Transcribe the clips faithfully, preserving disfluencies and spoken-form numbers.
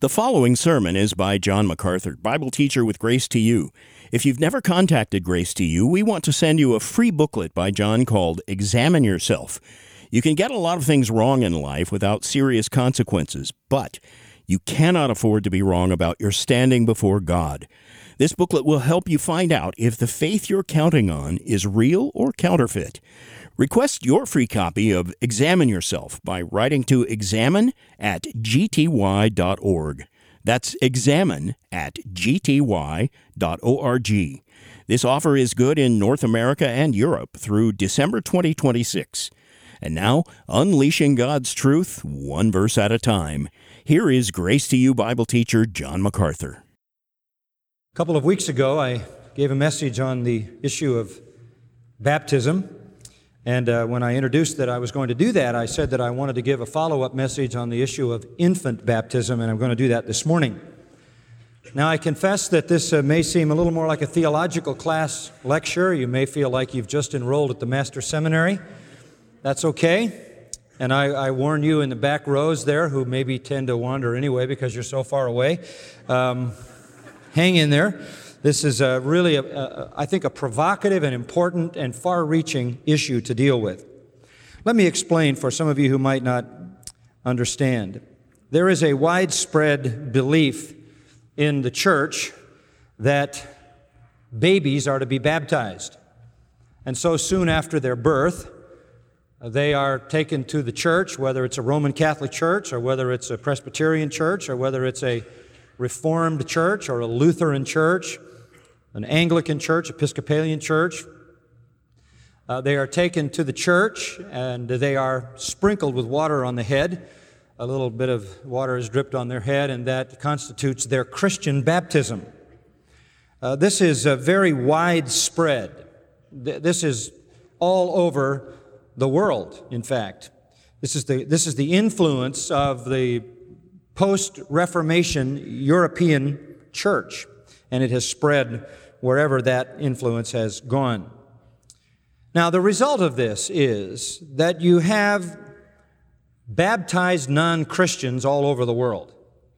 The following sermon is by John MacArthur, Bible teacher with Grace to You. If you've never contacted Grace to You, we want to send you a free booklet by John called Examine Yourself. You can get a lot of things wrong in life without serious consequences, but you cannot afford to be wrong about your standing before God. This booklet will help you find out if the faith you're counting on is real or counterfeit. Request your free copy of Examine Yourself by writing to examine at g t y dot org. That's examine at g t y dot org. This offer is good in North America and Europe through December twenty twenty-six. And now, unleashing God's truth, one verse at a time. Here is Grace to You Bible teacher John MacArthur. A couple of weeks ago, I gave a message on the issue of baptism. And uh, when I introduced that I was going to do that, I said that I wanted to give a follow-up message on the issue of infant baptism, and I'm going to do that this morning. Now, I confess that this uh, may seem a little more like a theological class lecture. You may feel like you've just enrolled at the Master's Seminary. That's okay. And I, I warn you in the back rows there, who maybe tend to wander anyway because you're so far away, um, hang in there. This is a really, a, a, I think, a provocative and important and far-reaching issue to deal with. Let me explain for some of you who might not understand. There is a widespread belief in the church that babies are to be baptized. And so soon after their birth, they are taken to the church, whether it's a Roman Catholic church or whether it's a Presbyterian church or whether it's a Reformed church or a Lutheran church, an Anglican church, Episcopalian church. Uh, they are taken to the church and they are sprinkled with water on the head. A little bit of water is dripped on their head, and that constitutes their Christian baptism. Uh, this is uh, very widespread. Th- this is all over the world, in fact. This is the, this is the influence of the post-Reformation European church, and it has spread wherever that influence has gone. Now, the result of this is that you have baptized non-Christians all over the world.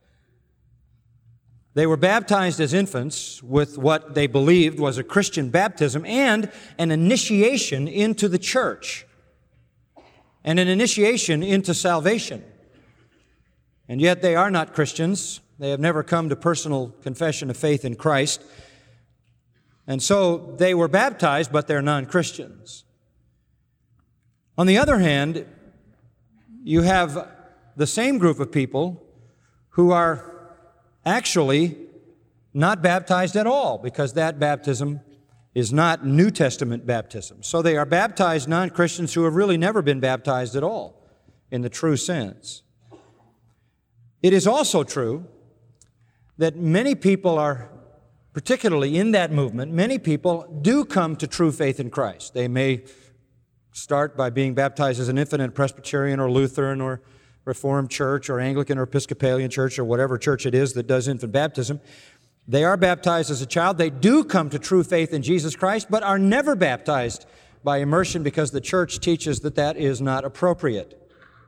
They were baptized as infants with what they believed was a Christian baptism and an initiation into the church and an initiation into salvation. And yet they are not Christians. They have never come to personal confession of faith in Christ. And so they were baptized, but they're non-Christians. On the other hand, you have the same group of people who are actually not baptized at all, because that baptism is not New Testament baptism. So they are baptized non-Christians who have really never been baptized at all, in the true sense. It is also true that many people are, particularly in that movement, many people do come to true faith in Christ. They may start by being baptized as an infant in Presbyterian or Lutheran or Reformed church or Anglican or Episcopalian church or whatever church it is that does infant baptism. They are baptized as a child. They do come to true faith in Jesus Christ, but are never baptized by immersion because the church teaches that that is not appropriate.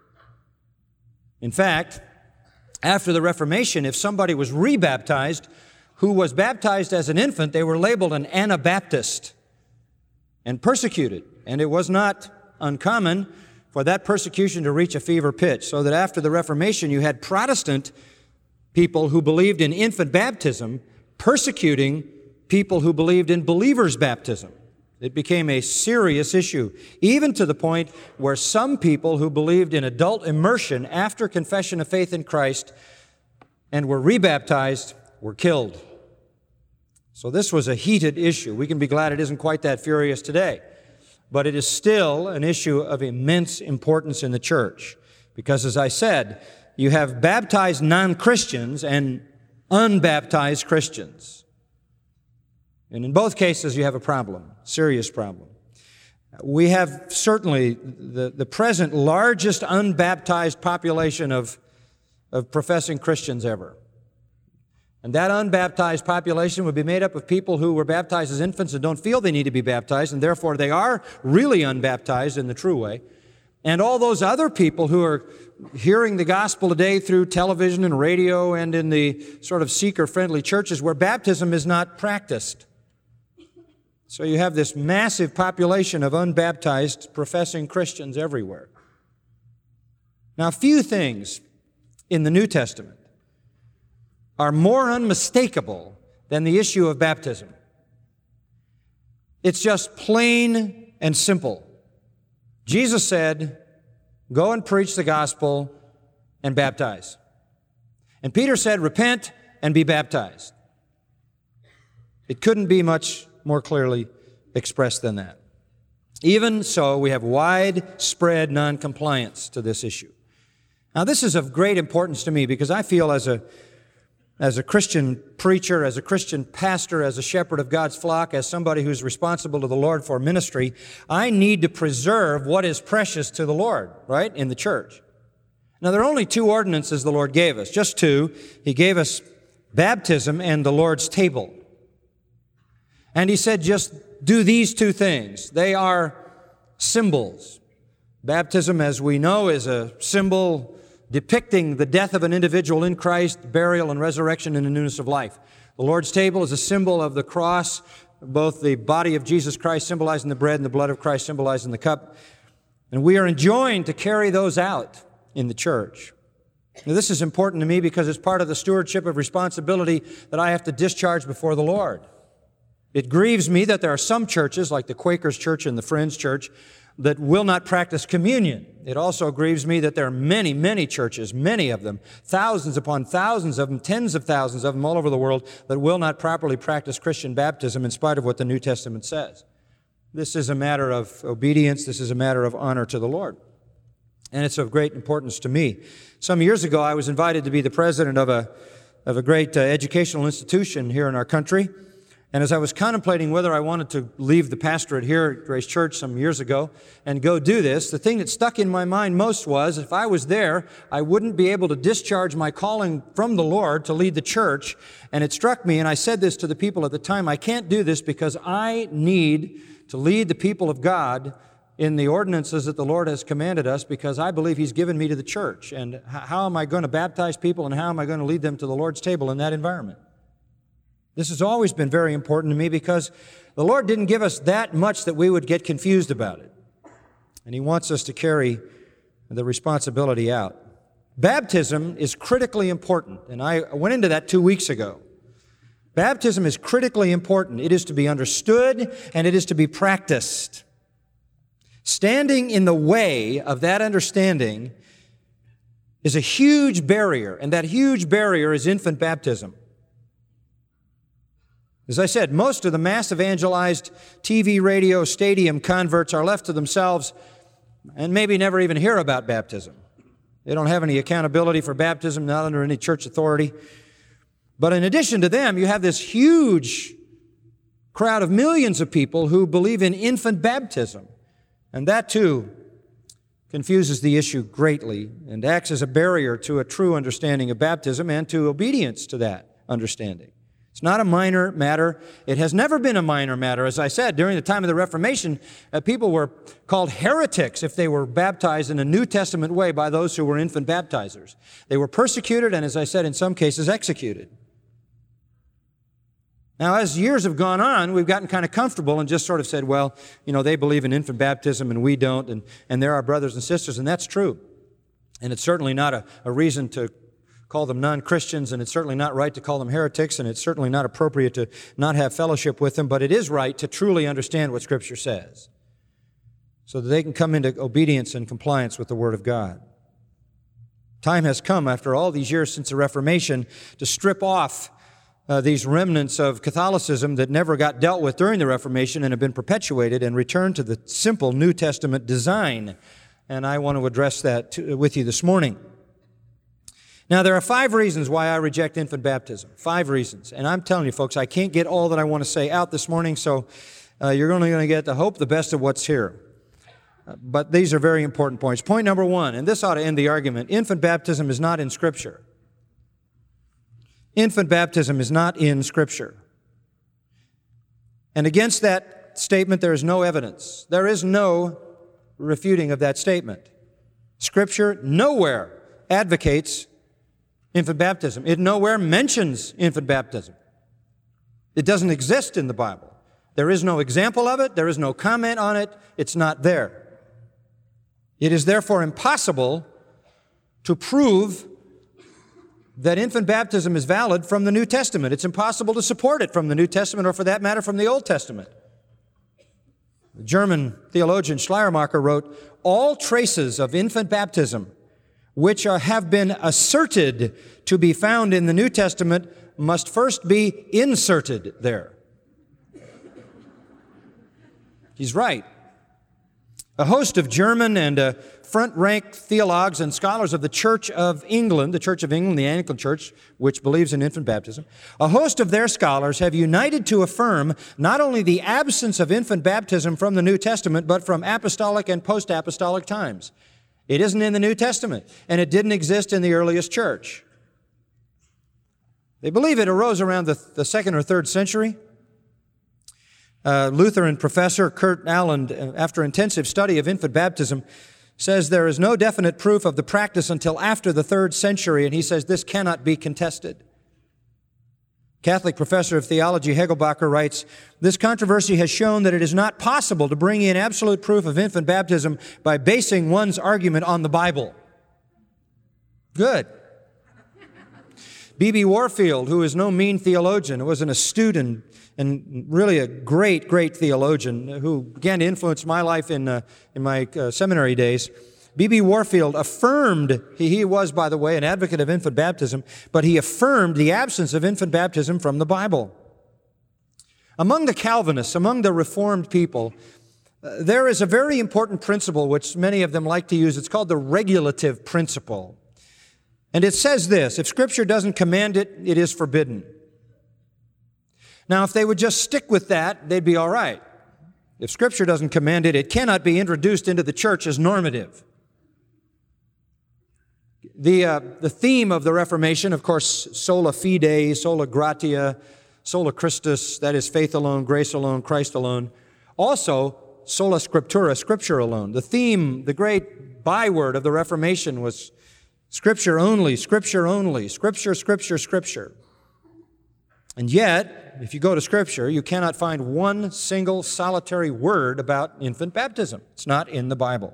In fact, after the Reformation, if somebody was rebaptized who was baptized as an infant, they were labeled an Anabaptist and persecuted. And it was not uncommon for that persecution to reach a fever pitch, so that after the Reformation, you had Protestant people who believed in infant baptism persecuting people who believed in believers' baptism. It became a serious issue, even to the point where some people who believed in adult immersion after confession of faith in Christ and were rebaptized were killed. So this was a heated issue. We can be glad it isn't quite that furious today, but it is still an issue of immense importance in the church, because, as I said, you have baptized non-Christians and unbaptized Christians. And in both cases, you have a problem, serious problem. We have certainly the, the present largest unbaptized population of, of professing Christians ever. And that unbaptized population would be made up of people who were baptized as infants and don't feel they need to be baptized, and therefore they are really unbaptized in the true way. And all those other people who are hearing the gospel today through television and radio and in the sort of seeker-friendly churches where baptism is not practiced. So you have this massive population of unbaptized professing Christians everywhere. Now, few things in the New Testament are more unmistakable than the issue of baptism. It's just plain and simple. Jesus said, "Go and preach the gospel and baptize." And Peter said, "Repent and be baptized." It couldn't be much more clearly expressed than that. Even so, we have widespread noncompliance to this issue. Now, this is of great importance to me because I feel as a As a Christian preacher, as a Christian pastor, as a shepherd of God's flock, as somebody who's responsible to the Lord for ministry, I need to preserve what is precious to the Lord, right, in the church. Now, there are only two ordinances the Lord gave us, just two. He gave us baptism and the Lord's table. And He said, just do these two things. They are symbols. Baptism, as we know, is a symbol depicting the death of an individual in Christ, burial and resurrection in the newness of life. The Lord's table is a symbol of the cross, both the body of Jesus Christ symbolizing the bread and the blood of Christ symbolizing the cup. And we are enjoined to carry those out in the church. Now, this is important to me because it's part of the stewardship of responsibility that I have to discharge before the Lord. It grieves me that there are some churches, like the Quakers Church and the Friends Church, that will not practice communion. It also grieves me that there are many, many churches, many of them, thousands upon thousands of them, tens of thousands of them all over the world, that will not properly practice Christian baptism in spite of what the New Testament says. This is a matter of obedience. This is a matter of honor to the Lord. And it's of great importance to me. Some years ago, I was invited to be the president of a, of a great uh, educational institution here in our country. And as I was contemplating whether I wanted to leave the pastorate here at Grace Church some years ago and go do this, the thing that stuck in my mind most was if I was there, I wouldn't be able to discharge my calling from the Lord to lead the church. And it struck me, and I said this to the people at the time, I can't do this because I need to lead the people of God in the ordinances that the Lord has commanded us because I believe He's given me to the church. And how am I going to baptize people and how am I going to lead them to the Lord's table in that environment? This has always been very important to me because the Lord didn't give us that much that we would get confused about it. And He wants us to carry the responsibility out. Baptism is critically important, and I went into that two weeks ago. Baptism is critically important. It is to be understood and it is to be practiced. Standing in the way of that understanding is a huge barrier, and that huge barrier is infant baptism. As I said, most of the mass evangelized T V, radio, stadium converts are left to themselves and maybe never even hear about baptism. They don't have any accountability for baptism, not under any church authority. But in addition to them, you have this huge crowd of millions of people who believe in infant baptism. And that, too, confuses the issue greatly and acts as a barrier to a true understanding of baptism and to obedience to that understanding. It's not a minor matter. It has never been a minor matter. As I said, during the time of the Reformation, uh, people were called heretics if they were baptized in a New Testament way by those who were infant baptizers. They were persecuted and, as I said, in some cases executed. Now, as years have gone on, we've gotten kind of comfortable and just sort of said, well, you know, they believe in infant baptism and we don't, and, and they're our brothers and sisters, and that's true. And it's certainly not a, a reason to call them non-Christians, and it's certainly not right to call them heretics, and it's certainly not appropriate to not have fellowship with them, but it is right to truly understand what Scripture says so that they can come into obedience and compliance with the Word of God. Time has come, after all these years since the Reformation, to strip off uh, these remnants of Catholicism that never got dealt with during the Reformation and have been perpetuated and return to the simple New Testament design. And I want to address that to, with you this morning. Now, there are five reasons why I reject infant baptism. Five reasons. And I'm telling you, folks, I can't get all that I want to say out this morning, so uh, you're only going to get, I hope, the best of what's here. Uh, but these are very important points. Point number one, and this ought to end the argument, infant baptism is not in Scripture. Infant baptism is not in Scripture. And against that statement, there is no evidence. There is no refuting of that statement. Scripture nowhere advocates infant baptism. It nowhere mentions infant baptism. It doesn't exist in the Bible. There is no example of it. There is no comment on it. It's not there. It is therefore impossible to prove that infant baptism is valid from the New Testament. It's impossible to support it from the New Testament, or for that matter, from the Old Testament. The German theologian Schleiermacher wrote, "All traces of infant baptism which are, have been asserted to be found in the New Testament must first be inserted there." He's right. A host of German and uh, front-rank theologues and scholars of the Church of England, the Church of England, the Anglican Church, which believes in infant baptism, a host of their scholars have united to affirm not only the absence of infant baptism from the New Testament, but from apostolic and post-apostolic times. It isn't in the New Testament, and it didn't exist in the earliest church. They believe it arose around the, the second or third century. Uh, Lutheran professor Kurt Allen, after intensive study of infant baptism, says there is no definite proof of the practice until after the third century, and he says this cannot be contested. Catholic professor of theology Hegelbacher writes, "This controversy has shown that it is not possible to bring in absolute proof of infant baptism by basing one's argument on the Bible." Good. B B Warfield, who is no mean theologian, was an astute and, and really a great, great theologian who began to influence my life in, uh, in my uh, seminary days. B B Warfield affirmed, he, he was, by the way, an advocate of infant baptism, but he affirmed the absence of infant baptism from the Bible. Among the Calvinists, among the Reformed people, uh, there is a very important principle which many of them like to use. It's called the regulative principle. And it says this: if Scripture doesn't command it, it is forbidden. Now, if they would just stick with that, they'd be all right. If Scripture doesn't command it, it cannot be introduced into the church as normative. The, uh, the theme of the Reformation, of course, sola fide, sola gratia, sola Christus, that is faith alone, grace alone, Christ alone. Also, sola scriptura, Scripture alone. The theme, the great byword of the Reformation was Scripture only, Scripture only, Scripture, Scripture, Scripture. And yet, if you go to Scripture, you cannot find one single solitary word about infant baptism. It's not in the Bible.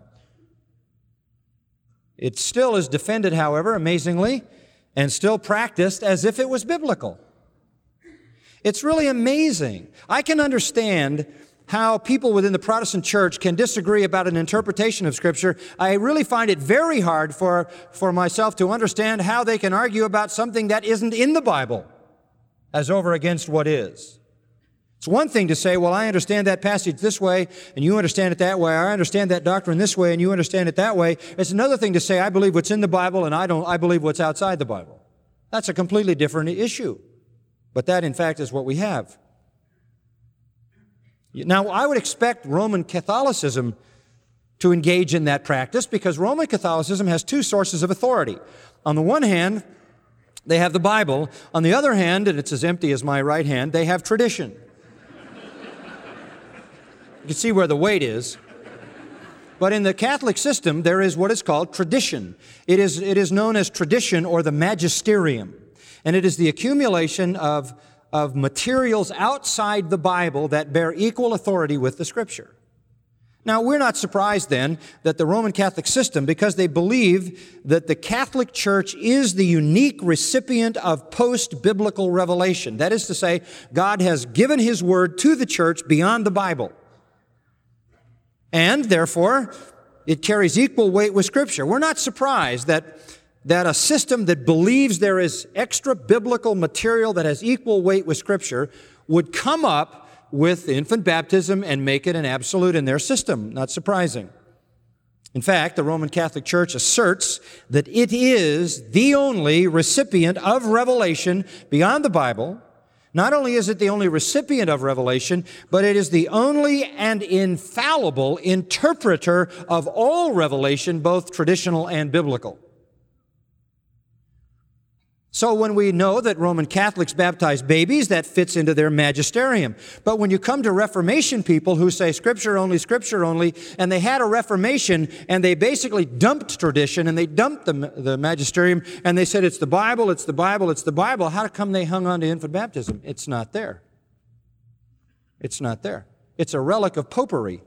It still is defended, however, amazingly, and still practiced as if it was biblical. It's really amazing. I can understand how people within the Protestant church can disagree about an interpretation of Scripture. I really find it very hard for, for myself to understand how they can argue about something that isn't in the Bible as over against what is. It's one thing to say, well, I understand that passage this way, and you understand it that way. I understand that doctrine this way, and you understand it that way. It's another thing to say, I believe what's in the Bible, and I don't, I believe what's outside the Bible. That's a completely different issue. But that, in fact, is what we have. Now, I would expect Roman Catholicism to engage in that practice because Roman Catholicism has two sources of authority. On the one hand, they have the Bible. On the other hand, and it's as empty as my right hand, they have tradition. You can see where the weight is. But in the Catholic system, there is what is called tradition. It is, it is known as tradition or the magisterium. And it is the accumulation of of materials outside the Bible that bear equal authority with the Scripture. Now, we're not surprised then that the Roman Catholic system, because they believe that the Catholic Church is the unique recipient of post-biblical revelation. That is to say, God has given His Word to the church beyond the Bible. And, therefore, it carries equal weight with Scripture. We're not surprised that that a system that believes there is extra biblical material that has equal weight with Scripture would come up with infant baptism and make it an absolute in their system. Not surprising. In fact, the Roman Catholic Church asserts that it is the only recipient of revelation beyond the Bible. Not only is it the only recipient of revelation, but it is the only and infallible interpreter of all revelation, both traditional and biblical. So when we know that Roman Catholics baptize babies, that fits into their magisterium. But when you come to Reformation people who say Scripture only, Scripture only, and they had a Reformation, and they basically dumped tradition, and they dumped the, the magisterium, and they said it's the Bible, it's the Bible, it's the Bible, how come they hung on to infant baptism? It's not there. It's not there. It's a relic of popery.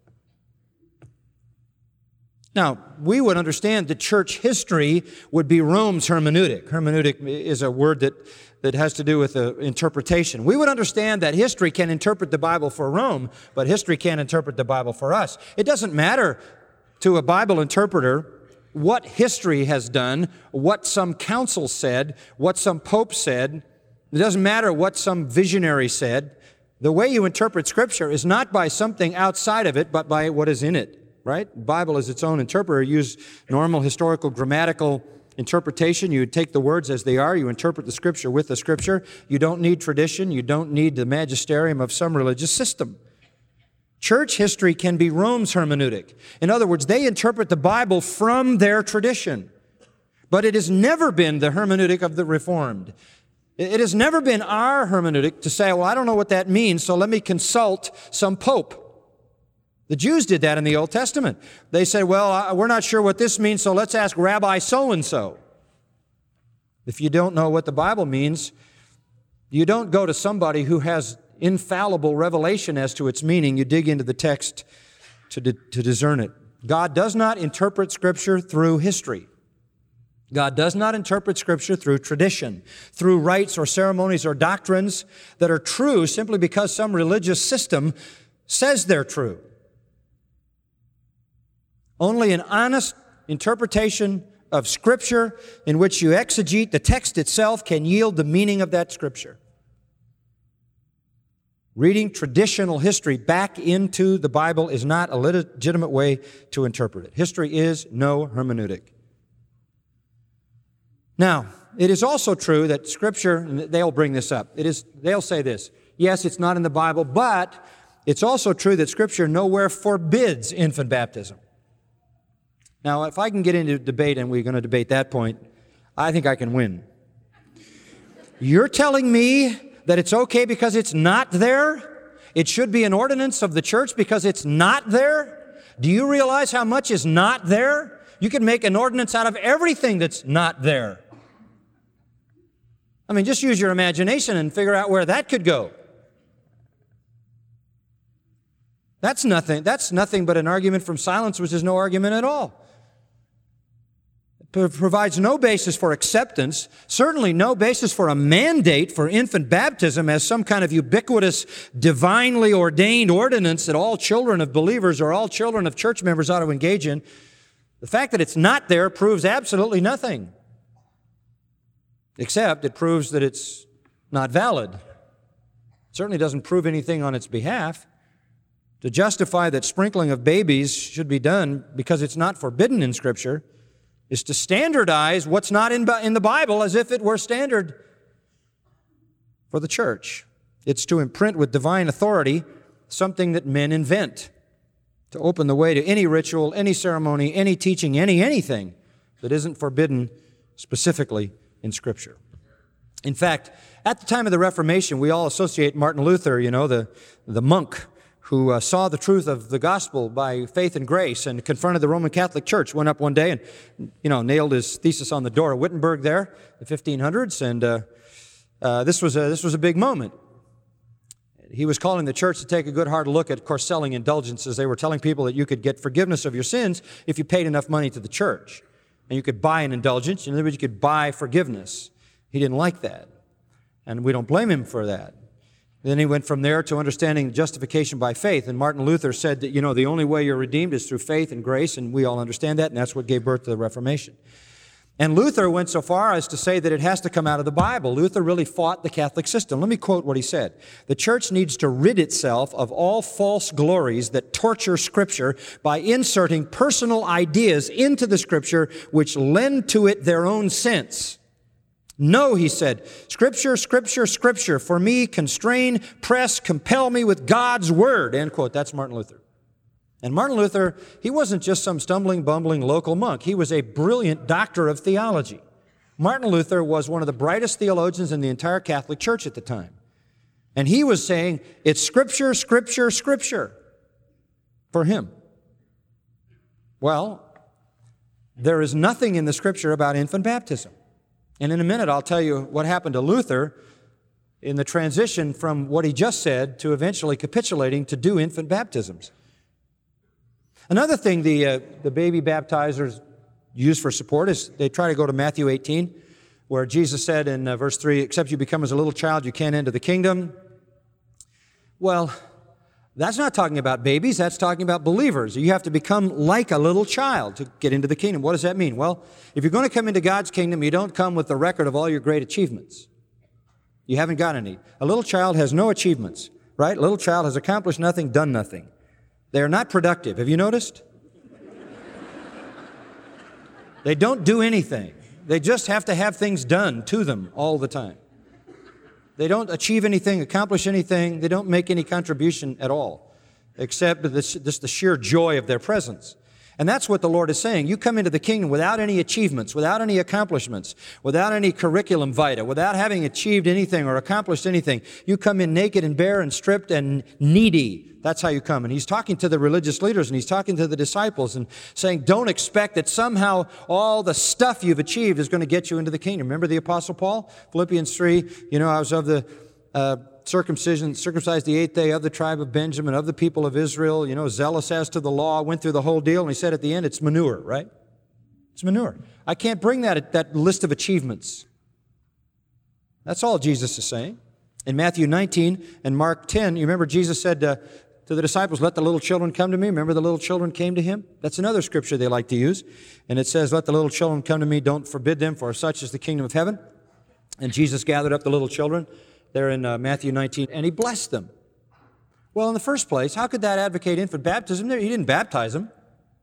Now, we would understand that church history would be Rome's hermeneutic. Hermeneutic is a word that, that has to do with uh, interpretation. We would understand that history can interpret the Bible for Rome, but history can't interpret the Bible for us. It doesn't matter to a Bible interpreter what history has done, what some council said, what some pope said. It doesn't matter what some visionary said. The way you interpret Scripture is not by something outside of it, but by what is in it. Right? The Bible is its own interpreter. You use normal historical grammatical interpretation. You take the words as they are. You interpret the Scripture with the Scripture. You don't need tradition. You don't need the magisterium of some religious system. Church history can be Rome's hermeneutic. In other words, they interpret the Bible from their tradition. But it has never been the hermeneutic of the Reformed. It has never been our hermeneutic to say, well, I don't know what that means, so let me consult some pope. The Jews did that in the Old Testament. They said, well, we're not sure what this means, so let's ask Rabbi so-and-so. If you don't know what the Bible means, you don't go to somebody who has infallible revelation as to its meaning. You dig into the text to, di- to discern it. God does not interpret Scripture through history. God does not interpret Scripture through tradition, through rites or ceremonies or doctrines that are true simply because some religious system says they're true. Only an honest interpretation of Scripture in which you exegete the text itself can yield the meaning of that Scripture. Reading traditional history back into the Bible is not a legitimate way to interpret it. History is no hermeneutic. Now, it is also true that Scripture, and they'll bring this up, it is, they'll say this, yes, it's not in the Bible, but it's also true that Scripture nowhere forbids infant baptism. Now, if I can get into debate, and we're going to debate that point, I think I can win. You're telling me that it's okay because it's not there? It should be an ordinance of the church because it's not there? Do you realize how much is not there? You can make an ordinance out of everything that's not there. I mean, just use your imagination and figure out where that could go. That's nothing, that's nothing but an argument from silence, which is no argument at all. Provides no basis for acceptance, certainly no basis for a mandate for infant baptism as some kind of ubiquitous, divinely ordained ordinance that all children of believers or all children of church members ought to engage in. The fact that it's not there proves absolutely nothing, except it proves that it's not valid. It certainly doesn't prove anything on its behalf. To justify that sprinkling of babies should be done because it's not forbidden in Scripture is to standardize what's not in, in the Bible as if it were standard for the church. It's to imprint with divine authority something that men invent, to open the way to any ritual, any ceremony, any teaching, any anything that isn't forbidden specifically in Scripture. In fact, at the time of the Reformation, we all associate Martin Luther, you know, the, the monk who uh, saw the truth of the gospel by faith and grace and confronted the Roman Catholic Church, went up one day and, you know, nailed his thesis on the door of Wittenberg there, the fifteen hundreds, and uh, uh, this was a, this was a big moment. He was calling the church to take a good hard look at, of course, selling indulgences. They were telling people that you could get forgiveness of your sins if you paid enough money to the church. And you could buy an indulgence, in other words, you could buy forgiveness. He didn't like that, and we don't blame him for that. Then he went from there to understanding justification by faith. And Martin Luther said that, you know, the only way you're redeemed is through faith and grace, and we all understand that, and that's what gave birth to the Reformation. And Luther went so far as to say that it has to come out of the Bible. Luther really fought the Catholic system. Let me quote what he said. The church needs to rid itself of all false glories that torture Scripture by inserting personal ideas into the Scripture which lend to it their own sense. No, he said, Scripture, Scripture, Scripture, for me, constrain, press, compel me with God's Word, end quote. That's Martin Luther. And Martin Luther, he wasn't just some stumbling, bumbling local monk. He was a brilliant doctor of theology. Martin Luther was one of the brightest theologians in the entire Catholic Church at the time. And he was saying, it's Scripture, Scripture, Scripture for him. Well, there is nothing in the Scripture about infant baptism. And in a minute, I'll tell you what happened to Luther in the transition from what he just said to eventually capitulating to do infant baptisms. Another thing the, uh, the baby baptizers use for support is they try to go to Matthew eighteen, where Jesus said in uh, verse three, except you become as a little child, you can't enter the kingdom. Well, that's not talking about babies, that's talking about believers. You have to become like a little child to get into the kingdom. What does that mean? Well, if you're going to come into God's kingdom, you don't come with the record of all your great achievements. You haven't got any. A little child has no achievements, right? A little child has accomplished nothing, done nothing. They are not productive. Have you noticed? They don't do anything. They just have to have things done to them all the time. They don't achieve anything, accomplish anything. They don't make any contribution at all, except this, this the sheer joy of their presence. And that's what the Lord is saying. You come into the kingdom without any achievements, without any accomplishments, without any curriculum vitae, without having achieved anything or accomplished anything. You come in naked and bare and stripped and needy. That's how you come. And he's talking to the religious leaders and he's talking to the disciples and saying, don't expect that somehow all the stuff you've achieved is going to get you into the kingdom. Remember the Apostle Paul? Philippians three, you know, I was of the uh, circumcision, circumcised the eighth day, of the tribe of Benjamin, of the people of Israel, you know, zealous as to the law, went through the whole deal. And he said at the end, it's manure, right? It's manure. I can't bring that, that list of achievements. That's all Jesus is saying. In Matthew nineteen and Mark ten, you remember Jesus said, uh, to the disciples, let the little children come to me. Remember the little children came to him? That's another scripture they like to use. And it says, let the little children come to me. Don't forbid them, for such is the kingdom of heaven. And Jesus gathered up the little children there in uh, Matthew nineteen, and he blessed them. Well, in the first place, how could that advocate infant baptism? He didn't baptize them.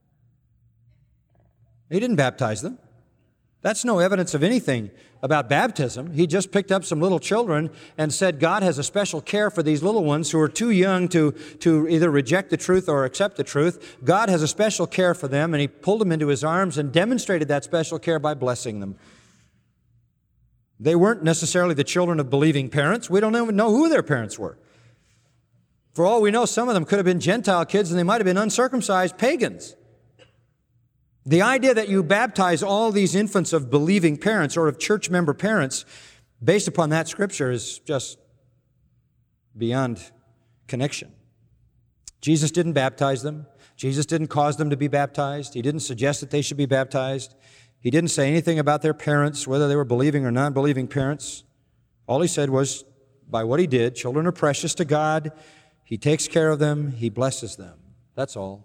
He didn't baptize them. That's no evidence of anything about baptism. He just picked up some little children and said God has a special care for these little ones who are too young to, to either reject the truth or accept the truth. God has a special care for them, and he pulled them into his arms and demonstrated that special care by blessing them. They weren't necessarily the children of believing parents. We don't even know who their parents were. For all we know, some of them could have been Gentile kids, and they might have been uncircumcised pagans. The idea that you baptize all these infants of believing parents or of church member parents based upon that scripture is just beyond connection. Jesus didn't baptize them. Jesus didn't cause them to be baptized. He didn't suggest that they should be baptized. He didn't say anything about their parents, whether they were believing or non-believing parents. All he said was, by what he did, children are precious to God. He takes care of them. He blesses them. That's all.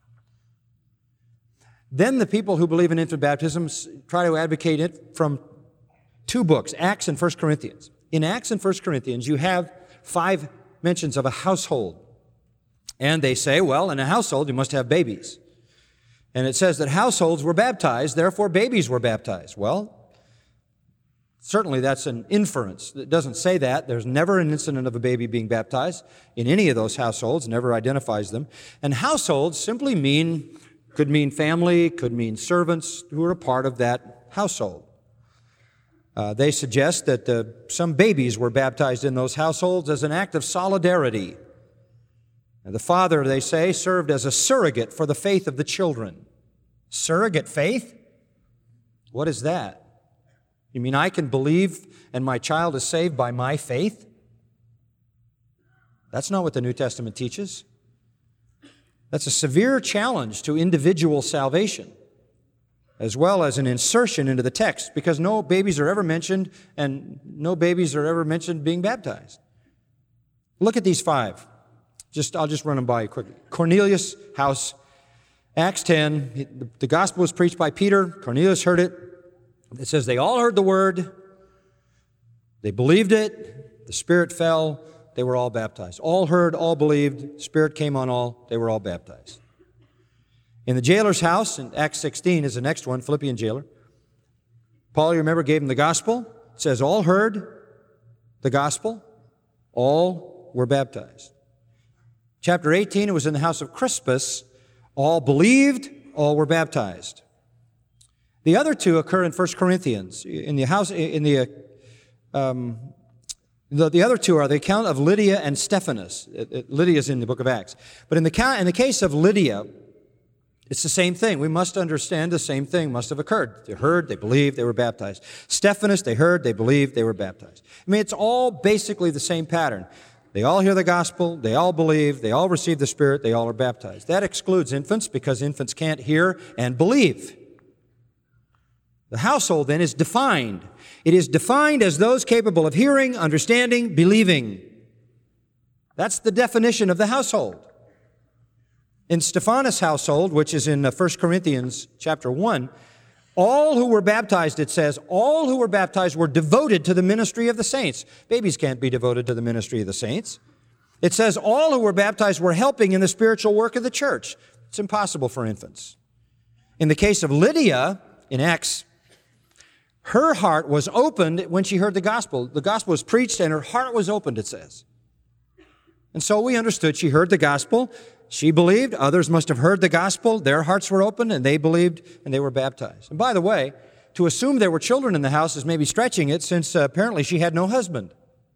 Then the people who believe in infant baptism try to advocate it from two books, Acts and First Corinthians. In Acts and First Corinthians, you have five mentions of a household. And they say, well, in a household, you must have babies. And it says that households were baptized, therefore babies were baptized. Well, certainly that's an inference. It doesn't say that. There's never an incident of a baby being baptized in any of those households, never identifies them. And households simply mean... could mean family, could mean servants who are a part of that household. Uh, they suggest that uh, some babies were baptized in those households as an act of solidarity. And the father, they say, served as a surrogate for the faith of the children. Surrogate faith? What is that? You mean I can believe and my child is saved by my faith? That's not what the New Testament teaches. That's a severe challenge to individual salvation, as well as an insertion into the text, because no babies are ever mentioned, and no babies are ever mentioned being baptized. Look at these five. Just, I'll just run them by you quickly. Cornelius' house, Acts ten, the gospel was preached by Peter. Cornelius heard it. It says they all heard the word. They believed it. The Spirit fell. They were all baptized. All heard, all believed. Spirit came on all. They were all baptized. In the jailer's house, in Acts sixteen is the next one, Philippian jailer. Paul, you remember, gave him the gospel. It says all heard the gospel. All were baptized. Chapter eighteen, it was in the house of Crispus. All believed, all were baptized. The other two occur in First Corinthians. In the house, in the, um, the, the other two are the account of Lydia and Stephanas. Lydia is in the book of Acts. But in the, in the case of Lydia, it's the same thing. We must understand the same thing must have occurred. They heard, they believed, they were baptized. Stephanas, they heard, they believed, they were baptized. I mean, it's all basically the same pattern. They all hear the gospel, they all believe, they all receive the Spirit, they all are baptized. That excludes infants because infants can't hear and believe. The household then is defined. It is defined as those capable of hearing, understanding, believing. That's the definition of the household. In Stephanas' household, which is in First Corinthians chapter one, all who were baptized, it says, all who were baptized were devoted to the ministry of the saints. Babies can't be devoted to the ministry of the saints. It says all who were baptized were helping in the spiritual work of the church. It's impossible for infants. In the case of Lydia, in Acts, her heart was opened when she heard the gospel. The gospel was preached and her heart was opened, it says. And so we understood she heard the gospel. She believed. Others must have heard the gospel. Their hearts were opened and they believed and they were baptized. And by the way, to assume there were children in the house is maybe stretching it since uh, apparently she had no husband.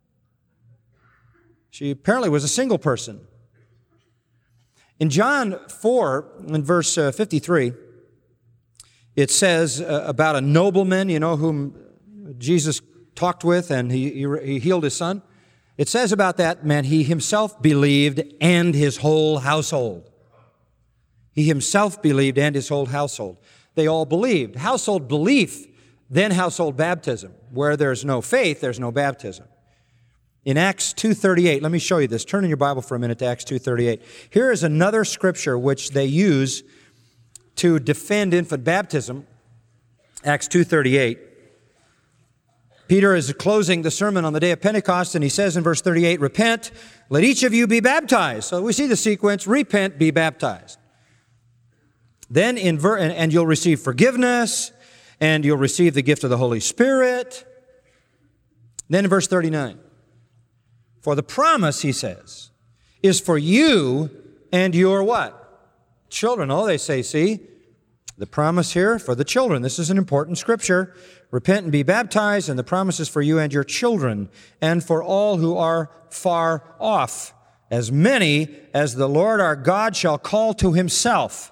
She apparently was a single person. In John four, in verse uh, fifty-three, it says uh, about a nobleman, you know, whom Jesus talked with and he, he, he healed his son. It says about that man, he himself believed and his whole household. He himself believed and his whole household. They all believed. Household belief, then household baptism. Where there's no faith, there's no baptism. In Acts two thirty-eight, let me show you this. Turn in your Bible for a minute to Acts two thirty-eight. Here is another scripture which they use to defend infant baptism. Acts two thirty-eight. Peter is closing the sermon on the day of Pentecost, and he says in verse thirty-eight, repent, let each of you be baptized. So we see the sequence, repent, be baptized. Then in ver- and you'll receive forgiveness, and you'll receive the gift of the Holy Spirit. Then in verse thirty-nine, for the promise, he says, is for you and your what? Children. Oh, they say, see, the promise here for the children. This is an important scripture. Repent and be baptized, and the promise is for you and your children, and for all who are far off, as many as the Lord our God shall call to himself.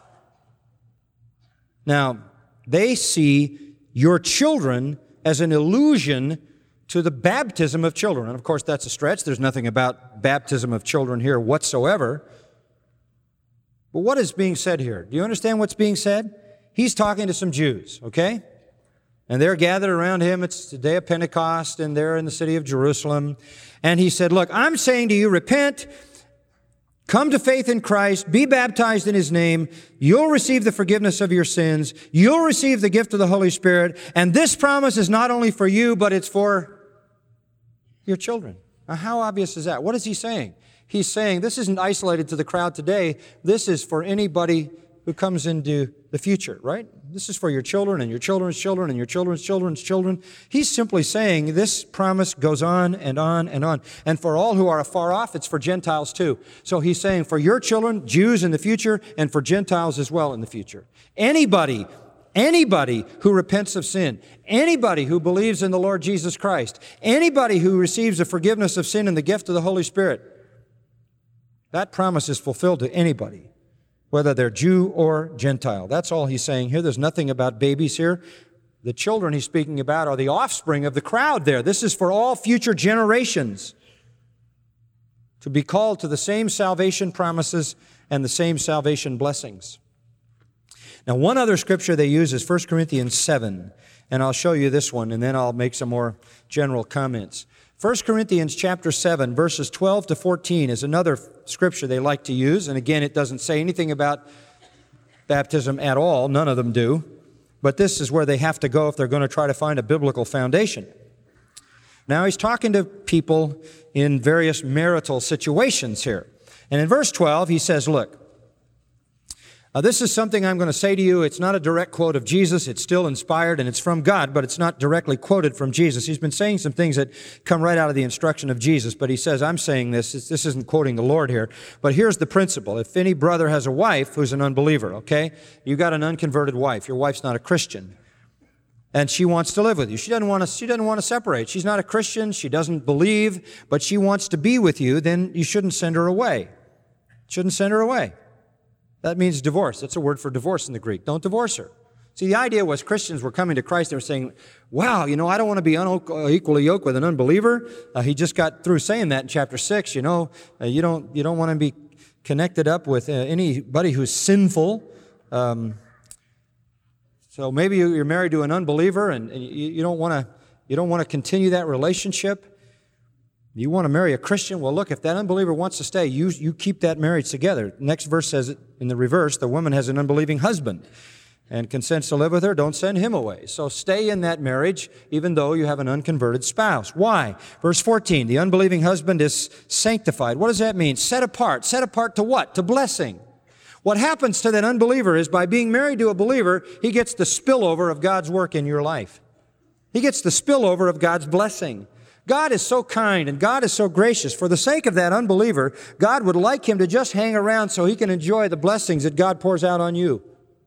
Now, they see your children as an allusion to the baptism of children. And of course, that's a stretch. There's nothing about baptism of children here whatsoever. But what is being said here? Do you understand what's being said? He's talking to some Jews, okay? And they're gathered around him. It's the day of Pentecost, and they're in the city of Jerusalem. And he said, look, I'm saying to you, repent, come to faith in Christ, be baptized in his name. You'll receive the forgiveness of your sins. You'll receive the gift of the Holy Spirit. And this promise is not only for you, but it's for your children. Now, how obvious is that? What is he saying? He's saying this isn't isolated to the crowd today. This is for anybody who comes into the future, right? This is for your children and your children's children and your children's children's children. He's simply saying this promise goes on and on and on. And for all who are afar off, it's for Gentiles too. So he's saying for your children, Jews in the future, and for Gentiles as well in the future. Anybody, anybody who repents of sin, anybody who believes in the Lord Jesus Christ, anybody who receives the forgiveness of sin and the gift of the Holy Spirit, that promise is fulfilled to anybody, whether they're Jew or Gentile. That's all he's saying here. There's nothing about babies here. The children he's speaking about are the offspring of the crowd there. This is for all future generations to be called to the same salvation promises and the same salvation blessings. Now, one other scripture they use is First Corinthians seven, and I'll show you this one, and then I'll make some more general comments. First Corinthians chapter seven, verses twelve to fourteen is another scripture they like to use. And again, it doesn't say anything about baptism at all. None of them do. But this is where they have to go if they're going to try to find a biblical foundation. Now, he's talking to people in various marital situations here. And in verse twelve, he says, look, Uh, this is something I'm going to say to you. It's not a direct quote of Jesus. It's still inspired and it's from God, but it's not directly quoted from Jesus. He's been saying some things that come right out of the instruction of Jesus, but he says, I'm saying this. This isn't quoting the Lord here, but here's the principle. If any brother has a wife who's an unbeliever, okay, you got an unconverted wife. Your wife's not a Christian. and she wants to live with you. She doesn't want to, she doesn't want to separate. She's not a Christian. She doesn't believe, but she wants to be with you. Then you shouldn't send her away. Shouldn't send her away. That means divorce. That's a word for divorce in the Greek. Don't divorce her. See, the idea was Christians were coming to Christ. They were saying, wow, you know, I don't want to be unequally yoked with an unbeliever. Uh, he just got through saying that in chapter six. You know, uh, you don't, you don't want to be connected up with uh, anybody who's sinful. Um, so maybe you're married to an unbeliever and, and you, you don't want to, you don't want to continue that relationship. You want to marry a Christian? Well, look, if that unbeliever wants to stay, you, you keep that marriage together. Next verse says it in the reverse, the woman has an unbelieving husband and consents to live with her, don't send him away. So stay in that marriage even though you have an unconverted spouse. Why? Verse fourteen, the unbelieving husband is sanctified. What does that mean? Set apart. Set apart to what? To blessing. What happens to that unbeliever is by being married to a believer, he gets the spillover of God's work in your life. He gets the spillover of God's blessing. God is so kind and God is so gracious. For the sake of that unbeliever, God would like him to just hang around so he can enjoy the blessings that God pours out on you.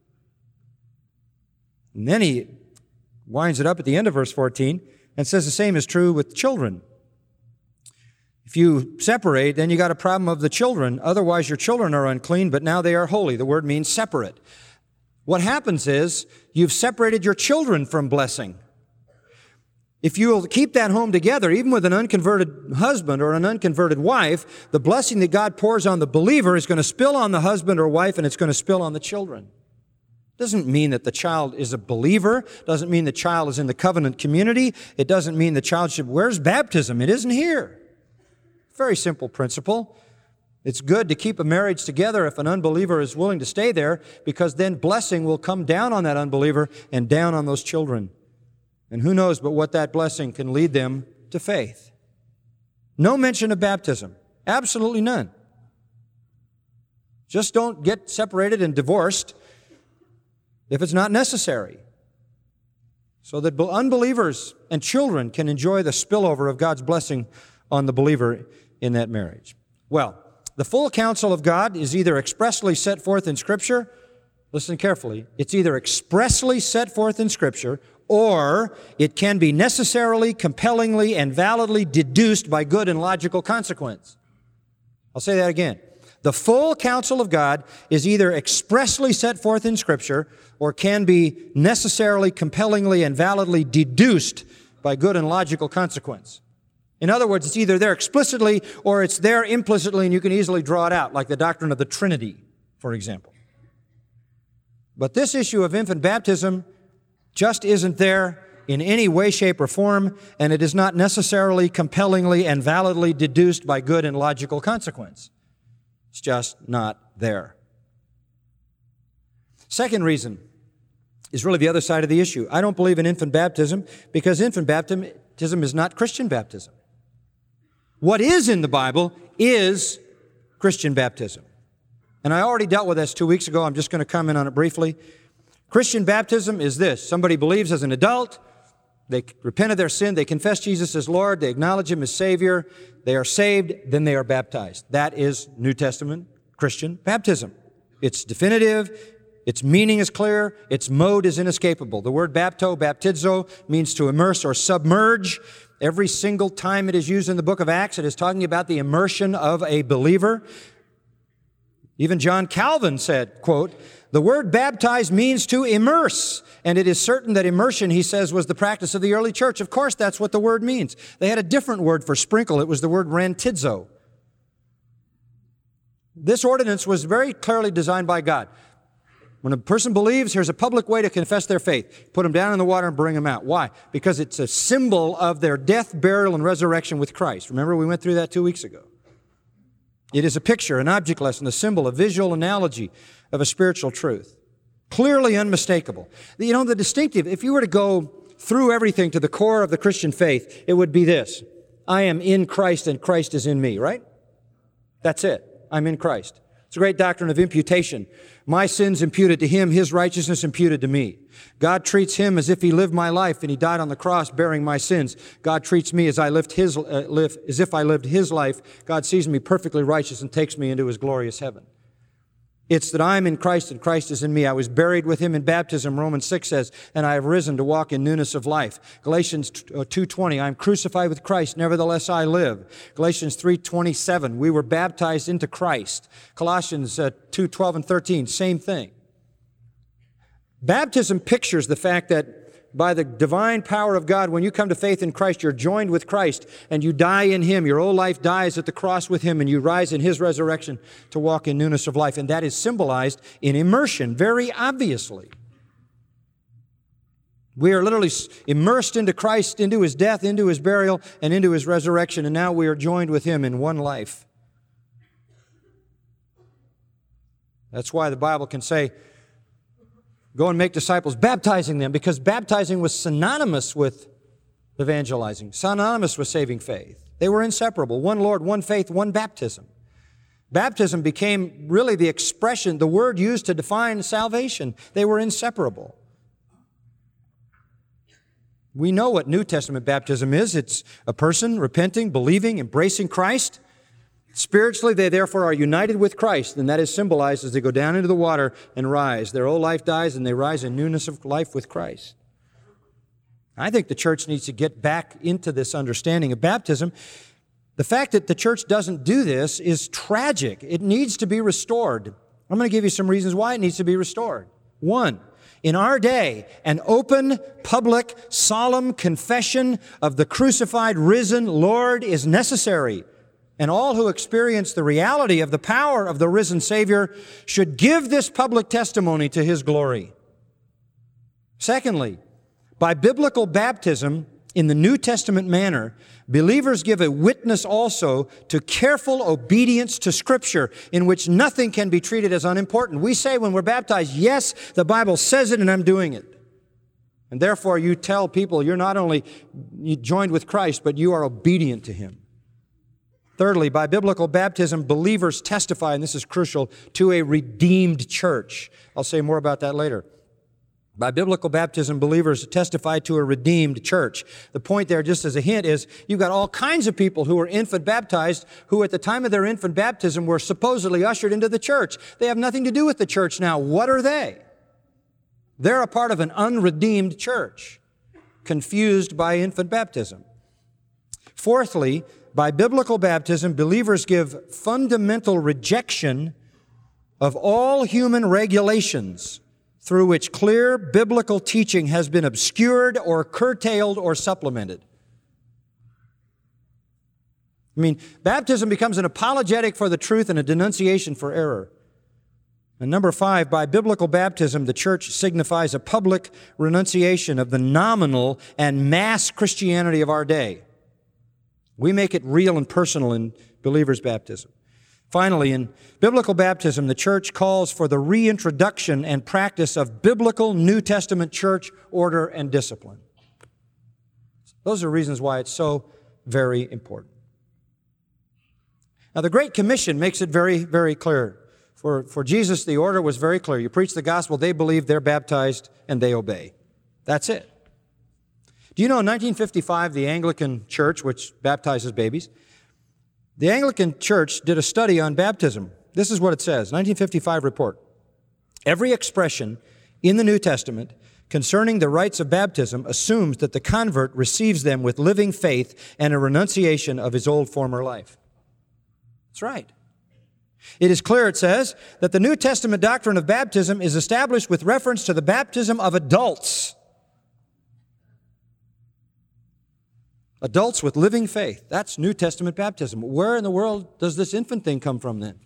And then he winds it up at the end of verse fourteen and says the same is true with children. If you separate, then you got a problem of the children. Otherwise, your children are unclean, but now they are holy. The word means separate. What happens is you've separated your children from blessing. If you will keep that home together, even with an unconverted husband or an unconverted wife, the blessing that God pours on the believer is going to spill on the husband or wife, and it's going to spill on the children. Doesn't mean that the child is a believer. Doesn't mean the child is in the covenant community. It doesn't mean the child should, where's baptism? It isn't here. Very simple principle. It's good to keep a marriage together if an unbeliever is willing to stay there, because then blessing will come down on that unbeliever and down on those children. And who knows but what that blessing can lead them to faith. No mention of baptism. Absolutely none. Just don't get separated and divorced if it's not necessary, so that unbelievers and children can enjoy the spillover of God's blessing on the believer in that marriage. Well, the full counsel of God is either expressly set forth in Scripture, listen carefully, it's either expressly set forth in Scripture, or it can be necessarily, compellingly, and validly deduced by good and logical consequence. I'll say that again. The full counsel of God is either expressly set forth in Scripture or can be necessarily, compellingly, and validly deduced by good and logical consequence. In other words, it's either there explicitly or it's there implicitly, and you can easily draw it out, like the doctrine of the Trinity, for example. But this issue of infant baptism just isn't there in any way, shape, or form, and it is not necessarily, compellingly, and validly deduced by good and logical consequence. It's just not there. Second reason is really the other side of the issue. I don't believe in infant baptism because infant baptism is not Christian baptism. What is in the Bible is Christian baptism. And I already dealt with this two weeks ago. I'm just going to comment on it briefly. Christian baptism is this. Somebody believes as an adult, they repent of their sin, they confess Jesus as Lord, they acknowledge Him as Savior, they are saved, then they are baptized. That is New Testament Christian baptism. It's definitive, its meaning is clear, its mode is inescapable. The word bapto, baptizo, means to immerse or submerge. Every single time it is used in the book of Acts, it is talking about the immersion of a believer. Even John Calvin said, quote, "The word baptize means to immerse, and it is certain that immersion," he says, "was the practice of the early church." Of course, that's what the word means. They had a different word for sprinkle. It was the word rantizo. This ordinance was very clearly designed by God. When a person believes, here's a public way to confess their faith. Put them down in the water and bring them out. Why? Because it's a symbol of their death, burial, and resurrection with Christ. Remember, we went through that two weeks ago. It is a picture, an object lesson, a symbol, a visual analogy of a spiritual truth. Clearly unmistakable. You know, the distinctive, if you were to go through everything to the core of the Christian faith, it would be this. I am in Christ and Christ is in me, right? That's it. I'm in Christ. It's a great doctrine of imputation. My sins imputed to Him, His righteousness imputed to me. God treats Him as if He lived my life and He died on the cross bearing my sins. God treats me as I lived His, uh, live, as if I lived His life. God sees me perfectly righteous and takes me into His glorious heaven. It's that I'm in Christ and Christ is in me. I was buried with him in baptism, Romans six says, and I have risen to walk in newness of life. Galatians two twenty, I'm crucified with Christ, nevertheless I live. Galatians three twenty-seven, we were baptized into Christ. Colossians two twelve and thirteen, same thing. Baptism pictures the fact that by the divine power of God, when you come to faith in Christ, you're joined with Christ and you die in him. Your old life dies at the cross with him and you rise in his resurrection to walk in newness of life. And that is symbolized in immersion, very obviously. We are literally immersed into Christ, into his death, into his burial, and into his resurrection, and now we are joined with him in one life. That's why the Bible can say, go and make disciples, baptizing them, because baptizing was synonymous with evangelizing, synonymous with saving faith. They were inseparable. One Lord, one faith, one baptism. Baptism became really the expression, the word used to define salvation. They were inseparable. We know what New Testament baptism is. It's a person repenting, believing, embracing Christ. Spiritually, they therefore are united with Christ, and that is symbolized as they go down into the water and rise. Their old life dies, and they rise in newness of life with Christ. I think the church needs to get back into this understanding of baptism. The fact that the church doesn't do this is tragic. It needs to be restored. I'm going to give you some reasons why it needs to be restored. One, in our day, an open, public, solemn confession of the crucified, risen Lord is necessary. And all who experience the reality of the power of the risen Savior should give this public testimony to his glory. Secondly, by biblical baptism in the New Testament manner, believers give a witness also to careful obedience to Scripture, in which nothing can be treated as unimportant. We say when we're baptized, yes, the Bible says it and I'm doing it. And therefore you tell people you're not only joined with Christ, but you are obedient to him. Thirdly, by biblical baptism, believers testify, and this is crucial, to a redeemed church. I'll say more about that later. By biblical baptism, believers testify to a redeemed church. The point there, just as a hint, is you've got all kinds of people who were infant baptized who at the time of their infant baptism were supposedly ushered into the church. They have nothing to do with the church now. What are they? They're a part of an unredeemed church, confused by infant baptism. Fourthly, by biblical baptism, believers give fundamental rejection of all human regulations through which clear biblical teaching has been obscured or curtailed or supplemented. I mean, baptism becomes an apologetic for the truth and a denunciation for error. And number five, by biblical baptism, the church signifies a public renunciation of the nominal and mass Christianity of our day. We make it real and personal in believers' baptism. Finally, in biblical baptism, the church calls for the reintroduction and practice of biblical New Testament church order and discipline. Those are reasons why it's so very important. Now, the Great Commission makes it very, very clear. For, for Jesus, the order was very clear. You preach the gospel, they believe, they're baptized, and they obey. That's it. Do you know in nineteen fifty-five, the Anglican Church, which baptizes babies, the Anglican Church did a study on baptism. This is what it says, nineteen fifty-five report. Every expression in the New Testament concerning the rites of baptism assumes that the convert receives them with living faith and a renunciation of his old former life. That's right. It is clear, it says, that the New Testament doctrine of baptism is established with reference to the baptism of adults. Adults with living faith. That's New Testament baptism. Where in the world does this infant thing come from then?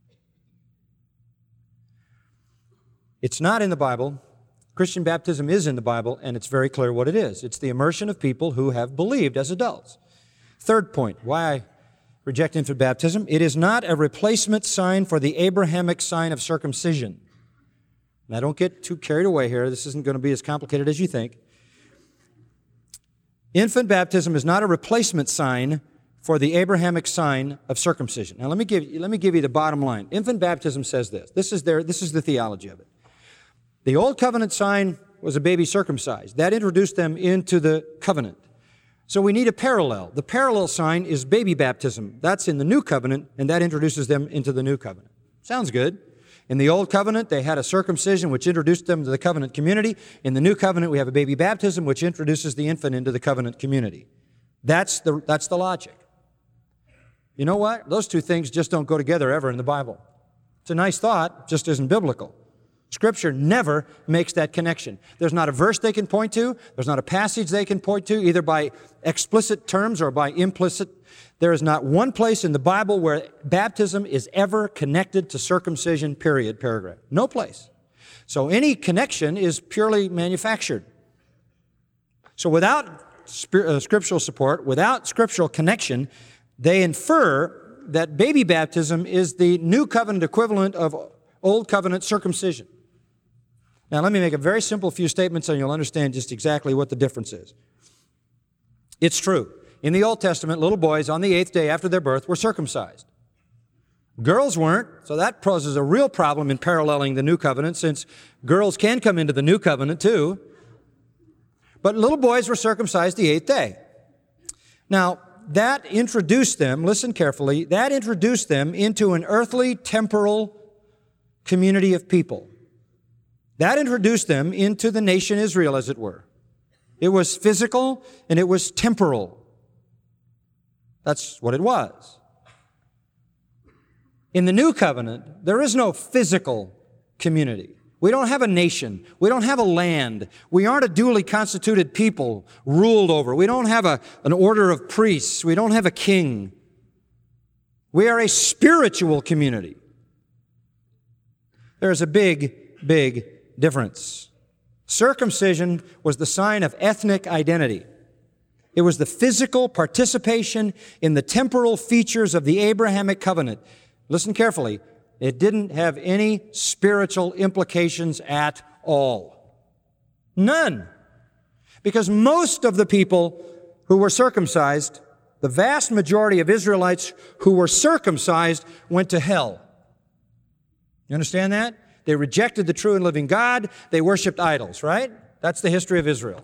It's not in the Bible. Christian baptism is in the Bible, and it's very clear what it is. It's the immersion of people who have believed as adults. Third point, why I reject infant baptism. It is not a replacement sign for the Abrahamic sign of circumcision. Now, don't get too carried away here. This isn't going to be as complicated as you think. Infant baptism is not a replacement sign for the Abrahamic sign of circumcision. Now, let me give you, let me give you the bottom line. Infant baptism says this. This is their, this is the theology of it. The Old Covenant sign was a baby circumcised. That introduced them into the covenant. So we need a parallel. The parallel sign is baby baptism. That's in the New Covenant, and that introduces them into the New Covenant. Sounds good. In the Old Covenant, they had a circumcision which introduced them to the covenant community. In the New Covenant, we have a baby baptism which introduces the infant into the covenant community. That's the, that's the logic. You know what? Those two things just don't go together ever in the Bible. It's a nice thought, just isn't biblical. Scripture never makes that connection. There's not a verse they can point to. There's not a passage they can point to, either by explicit terms or by implicit. There is not one place in the Bible where baptism is ever connected to circumcision, period, paragraph. No place. So any connection is purely manufactured. So without scriptural support, without scriptural connection, they infer that baby baptism is the New Covenant equivalent of Old Covenant circumcision. Now, let me make a very simple few statements and you'll understand just exactly what the difference is. It's true. In the Old Testament, little boys on the eighth day after their birth were circumcised. Girls weren't, so that poses a real problem in paralleling the New Covenant, since girls can come into the New Covenant too. But little boys were circumcised the eighth day. Now, that introduced them, listen carefully, that introduced them into an earthly, temporal community of people. That introduced them into the nation Israel, as it were. It was physical and it was temporal. That's what it was. In the New Covenant, there is no physical community. We don't have a nation. We don't have a land. We aren't a duly constituted people ruled over. We don't have a, an order of priests. We don't have a king. We are a spiritual community. There's a big, big difference. Circumcision was the sign of ethnic identity. It was the physical participation in the temporal features of the Abrahamic covenant. Listen carefully. It didn't have any spiritual implications at all. None. Because most of the people who were circumcised, the vast majority of Israelites who were circumcised, went to hell. You understand that? They rejected the true and living God. They worshiped idols, right? That's the history of Israel.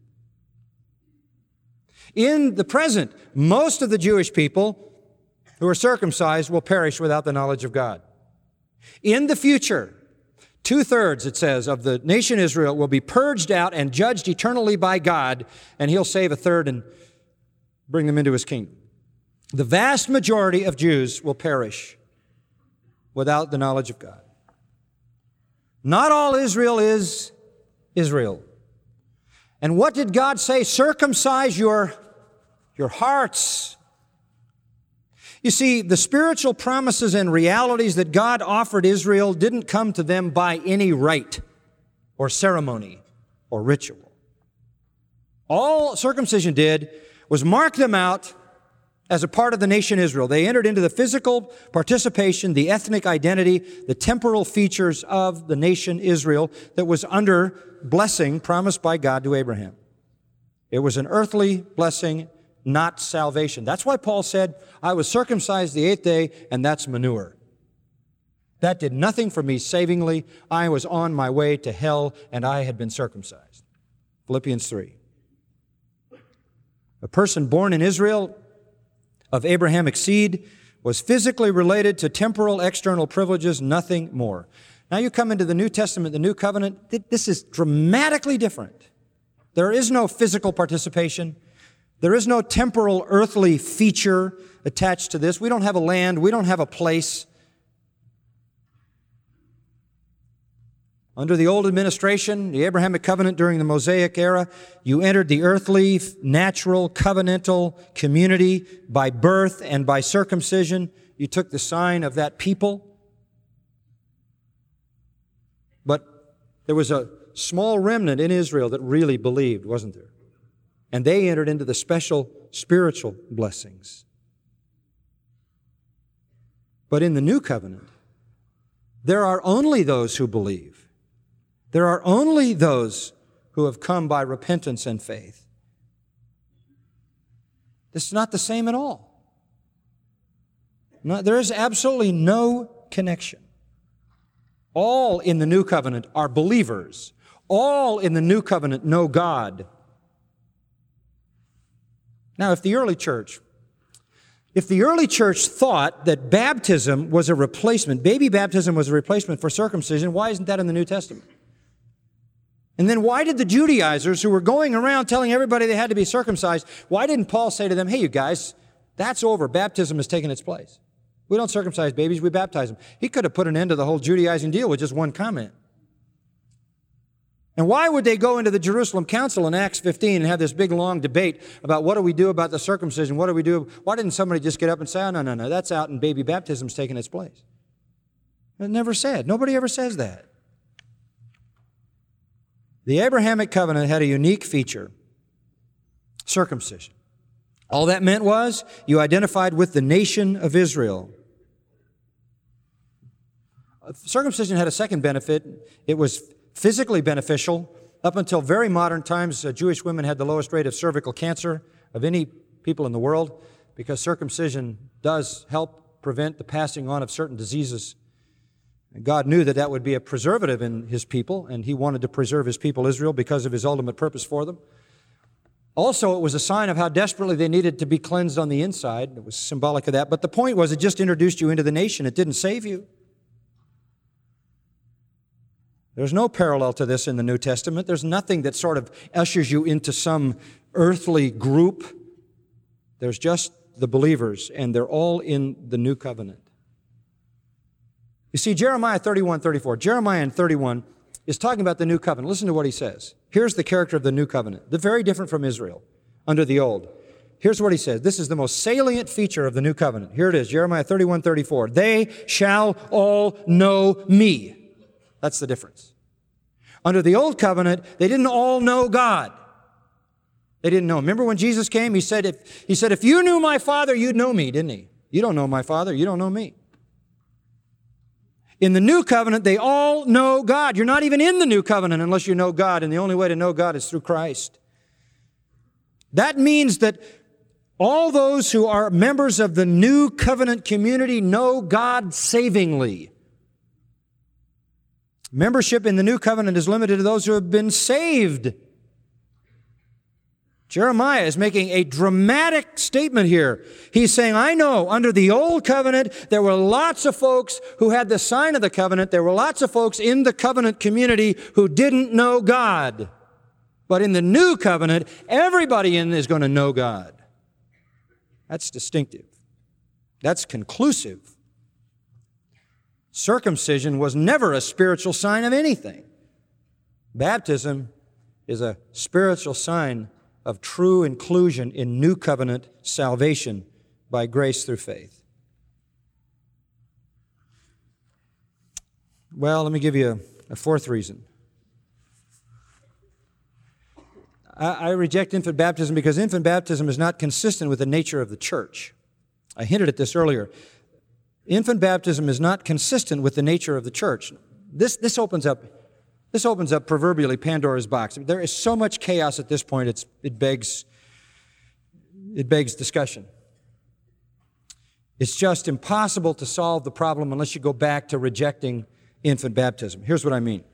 In the present, most of the Jewish people who are circumcised will perish without the knowledge of God. In the future, two-thirds, it says, of the nation Israel will be purged out and judged eternally by God, and He'll save a third and bring them into His kingdom. The vast majority of Jews will perish without the knowledge of God. Not all Israel is Israel. And what did God say? Circumcise your, your hearts. You see, the spiritual promises and realities that God offered Israel didn't come to them by any rite or ceremony or ritual. All circumcision did was mark them out as a part of the nation Israel. They entered into the physical participation, the ethnic identity, the temporal features of the nation Israel that was under blessing promised by God to Abraham. It was an earthly blessing, not salvation. That's why Paul said, I was circumcised the eighth day, and that's manure. That did nothing for me savingly. I was on my way to hell, and I had been circumcised. Philippians three. A person born in Israel of Abrahamic seed was physically related to temporal external privileges, nothing more. Now you come into the New Testament, the New Covenant, this is dramatically different. There is no physical participation. There is no temporal earthly feature attached to this. We don't have a land. We don't have a place. Under the old administration, the Abrahamic covenant during the Mosaic era, you entered the earthly, natural, covenantal community by birth and by circumcision. You took the sign of that people. But there was a small remnant in Israel that really believed, wasn't there? And they entered into the special spiritual blessings. But in the new covenant, there are only those who believe. There are only those who have come by repentance and faith. This is not the same at all. No, there is absolutely no connection. All in the new covenant are believers. All in the new covenant know God. Now, if the early church If the early church thought that baptism was a replacement, baby baptism was a replacement for circumcision, why isn't that in the New Testament? And then why did the Judaizers who were going around telling everybody they had to be circumcised, why didn't Paul say to them, hey, you guys, that's over. Baptism has taken its place. We don't circumcise babies, we baptize them. He could have put an end to the whole Judaizing deal with just one comment. And why would they go into the Jerusalem Council in Acts fifteen and have this big, long debate about what do we do about the circumcision? What do we do? Why didn't somebody just get up and say, oh, no, no, no, that's out and baby baptism's taking its place? It never said. Nobody ever says that. The Abrahamic covenant had a unique feature, circumcision. All that meant was you identified with the nation of Israel. Circumcision had a second benefit. It was physically beneficial. Up until very modern times, uh, Jewish women had the lowest rate of cervical cancer of any people in the world because circumcision does help prevent the passing on of certain diseases. And God knew that that would be a preservative in His people, and He wanted to preserve His people Israel because of His ultimate purpose for them. Also, it was a sign of how desperately they needed to be cleansed on the inside. It was symbolic of that. But the point was it just introduced you into the nation. It didn't save you. There's no parallel to this in the New Testament. There's nothing that sort of ushers you into some earthly group. There's just the believers, and they're all in the new covenant. You see, Jeremiah thirty-one, thirty-four. Jeremiah in thirty-one is talking about the new covenant. Listen to what he says. Here's the character of the new covenant. They're very different from Israel under the old. Here's what he says. This is the most salient feature of the new covenant. Here it is, Jeremiah thirty-one, thirty-four. They shall all know me. That's the difference. Under the old covenant, they didn't all know God. They didn't know Him. Remember when Jesus came, He said, if, he said, if you knew my Father, you'd know me, didn't He? You don't know my Father, you don't know me. In the new covenant, they all know God. You're not even in the new covenant unless you know God, and the only way to know God is through Christ. That means that all those who are members of the new covenant community know God savingly. Membership in the new covenant is limited to those who have been saved. Jeremiah is making a dramatic statement here. He's saying, I know under the old covenant, there were lots of folks who had the sign of the covenant. There were lots of folks in the covenant community who didn't know God. But in the new covenant, everybody in is going to know God. That's distinctive. That's conclusive. Circumcision was never a spiritual sign of anything. Baptism is a spiritual sign of true inclusion in new covenant salvation by grace through faith. Well, let me give you a, a fourth reason. I, I reject infant baptism because infant baptism is not consistent with the nature of the church. I hinted at this earlier. Infant baptism is not consistent with the nature of the church. This, this opens up, this opens up proverbially Pandora's box. There is so much chaos at this point, it's, it begs, it begs discussion. It's just impossible to solve the problem unless you go back to rejecting infant baptism. Here's what I mean.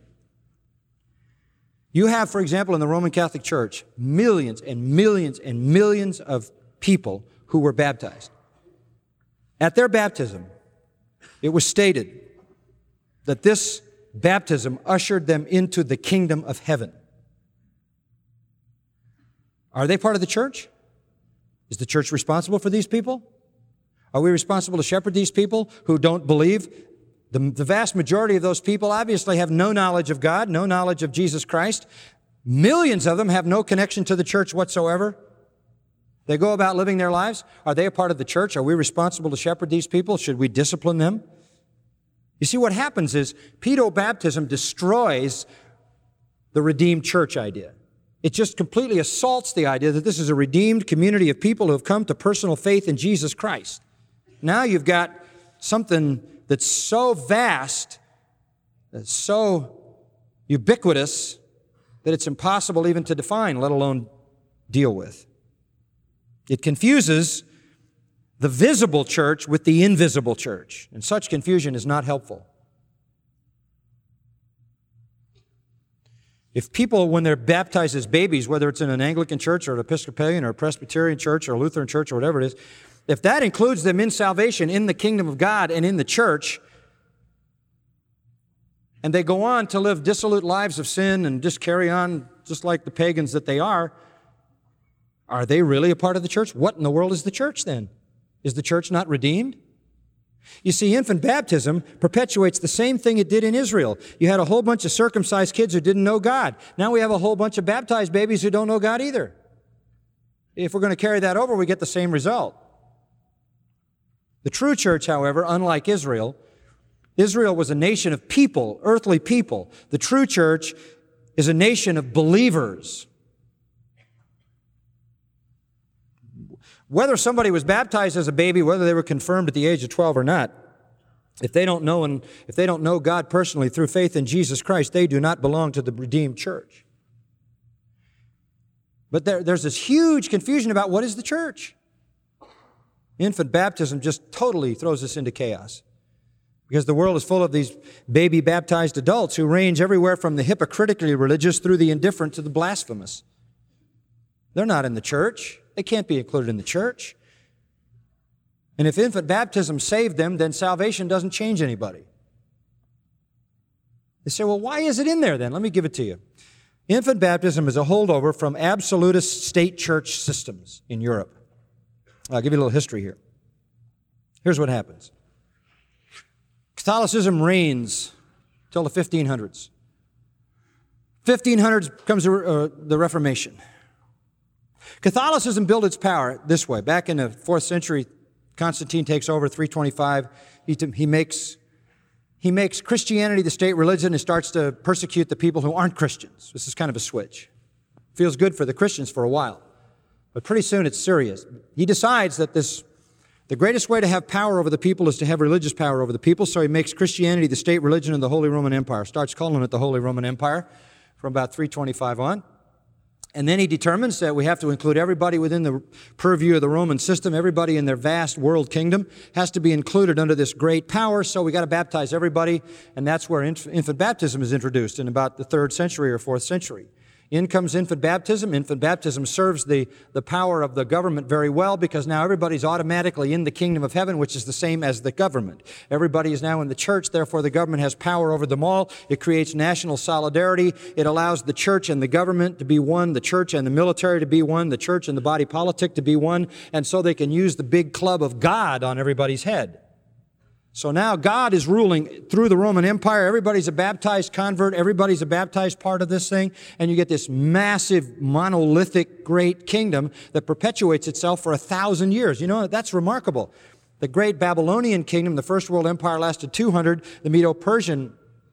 You have, for example, in the Roman Catholic Church, millions and millions and millions of people who were baptized. At their baptism, it was stated that this baptism ushered them into the kingdom of heaven. Are they part of the church? Is the church responsible for these people? Are we responsible to shepherd these people who don't believe? The, the vast majority of those people obviously have no knowledge of God, no knowledge of Jesus Christ. Millions of them have no connection to the church whatsoever. They go about living their lives. Are they a part of the church? Are we responsible to shepherd these people? Should we discipline them? You see, what happens is pedobaptism destroys the redeemed church idea. It just completely assaults the idea that this is a redeemed community of people who have come to personal faith in Jesus Christ. Now you've got something that's so vast, that's so ubiquitous, that it's impossible even to define, let alone deal with. It confuses the visible church with the invisible church, and such confusion is not helpful. If people, when they're baptized as babies, whether it's in an Anglican church or an Episcopalian or a Presbyterian church or a Lutheran church or whatever it is, if that includes them in salvation, in the kingdom of God and in the church, and they go on to live dissolute lives of sin and just carry on just like the pagans that they are, are they really a part of the church? What in the world is the church then? Is the church not redeemed? You see, infant baptism perpetuates the same thing it did in Israel. You had a whole bunch of circumcised kids who didn't know God. Now we have a whole bunch of baptized babies who don't know God either. If we're going to carry that over, we get the same result. The true church, however, unlike Israel, Israel was a nation of people, earthly people. The true church is a nation of believers. Whether somebody was baptized as a baby, whether they were confirmed at the age of twelve or not, if they don't know and if they don't know God personally through faith in Jesus Christ, they do not belong to the redeemed church. But there, there's this huge confusion about what is the church. Infant baptism just totally throws us into chaos, because the world is full of these baby baptized adults who range everywhere from the hypocritically religious through the indifferent to the blasphemous. They're not in the church. They can't be included in the church. And if infant baptism saved them, then salvation doesn't change anybody. They say, well, why is it in there then? Let me give it to you. Infant baptism is a holdover from absolutist state church systems in Europe. I'll give you a little history here. Here's what happens. Catholicism reigns till the fifteen hundreds. fifteen hundreds comes uh, the Reformation. Catholicism built its power this way. Back in the fourth century, Constantine takes over, three twenty-five. He, he, makes, he makes Christianity the state religion and starts to persecute the people who aren't Christians. This is kind of a switch. Feels good for the Christians for a while, but pretty soon it's serious. He decides that this, the greatest way to have power over the people is to have religious power over the people, so he makes Christianity the state religion of the Holy Roman Empire. Starts calling it the Holy Roman Empire from about three twenty-five on. And then he determines that we have to include everybody within the purview of the Roman system. Everybody in their vast world kingdom has to be included under this great power, so we got to baptize everybody, and that's where infant baptism is introduced in about the third century or fourth century. In comes infant baptism. Infant baptism serves the, the power of the government very well, because now everybody's automatically in the kingdom of heaven, which is the same as the government. Everybody is now in the church, therefore the government has power over them all. It creates national solidarity. It allows the church and the government to be one, the church and the military to be one, the church and the body politic to be one, and so they can use the big club of God on everybody's head. So now God is ruling through the Roman Empire. Everybody's a baptized convert. Everybody's a baptized part of this thing. And you get this massive, monolithic, great kingdom that perpetuates itself for a thousand years. You know, that's remarkable. The great Babylonian kingdom, the First World Empire, lasted two hundred. The Medo-Persian